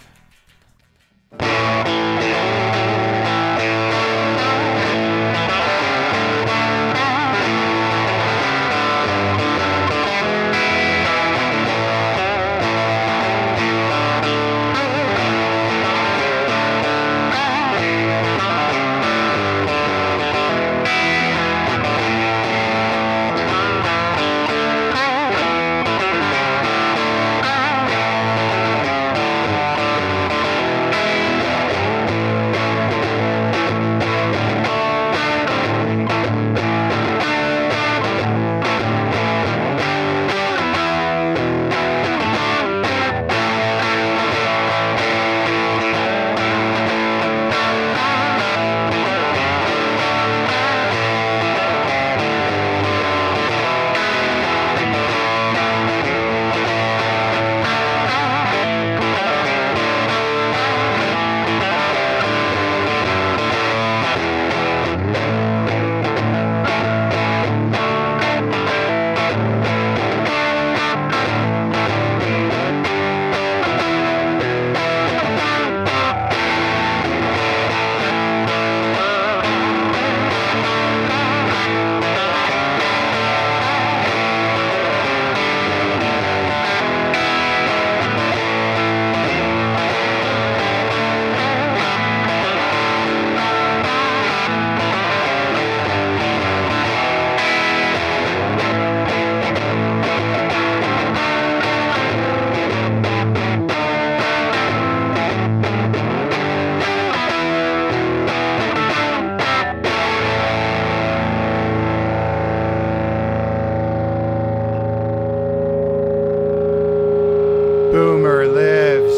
Boomer lives.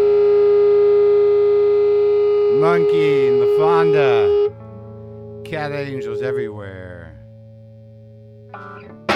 Monkey and LaFonda. Cat angels everywhere.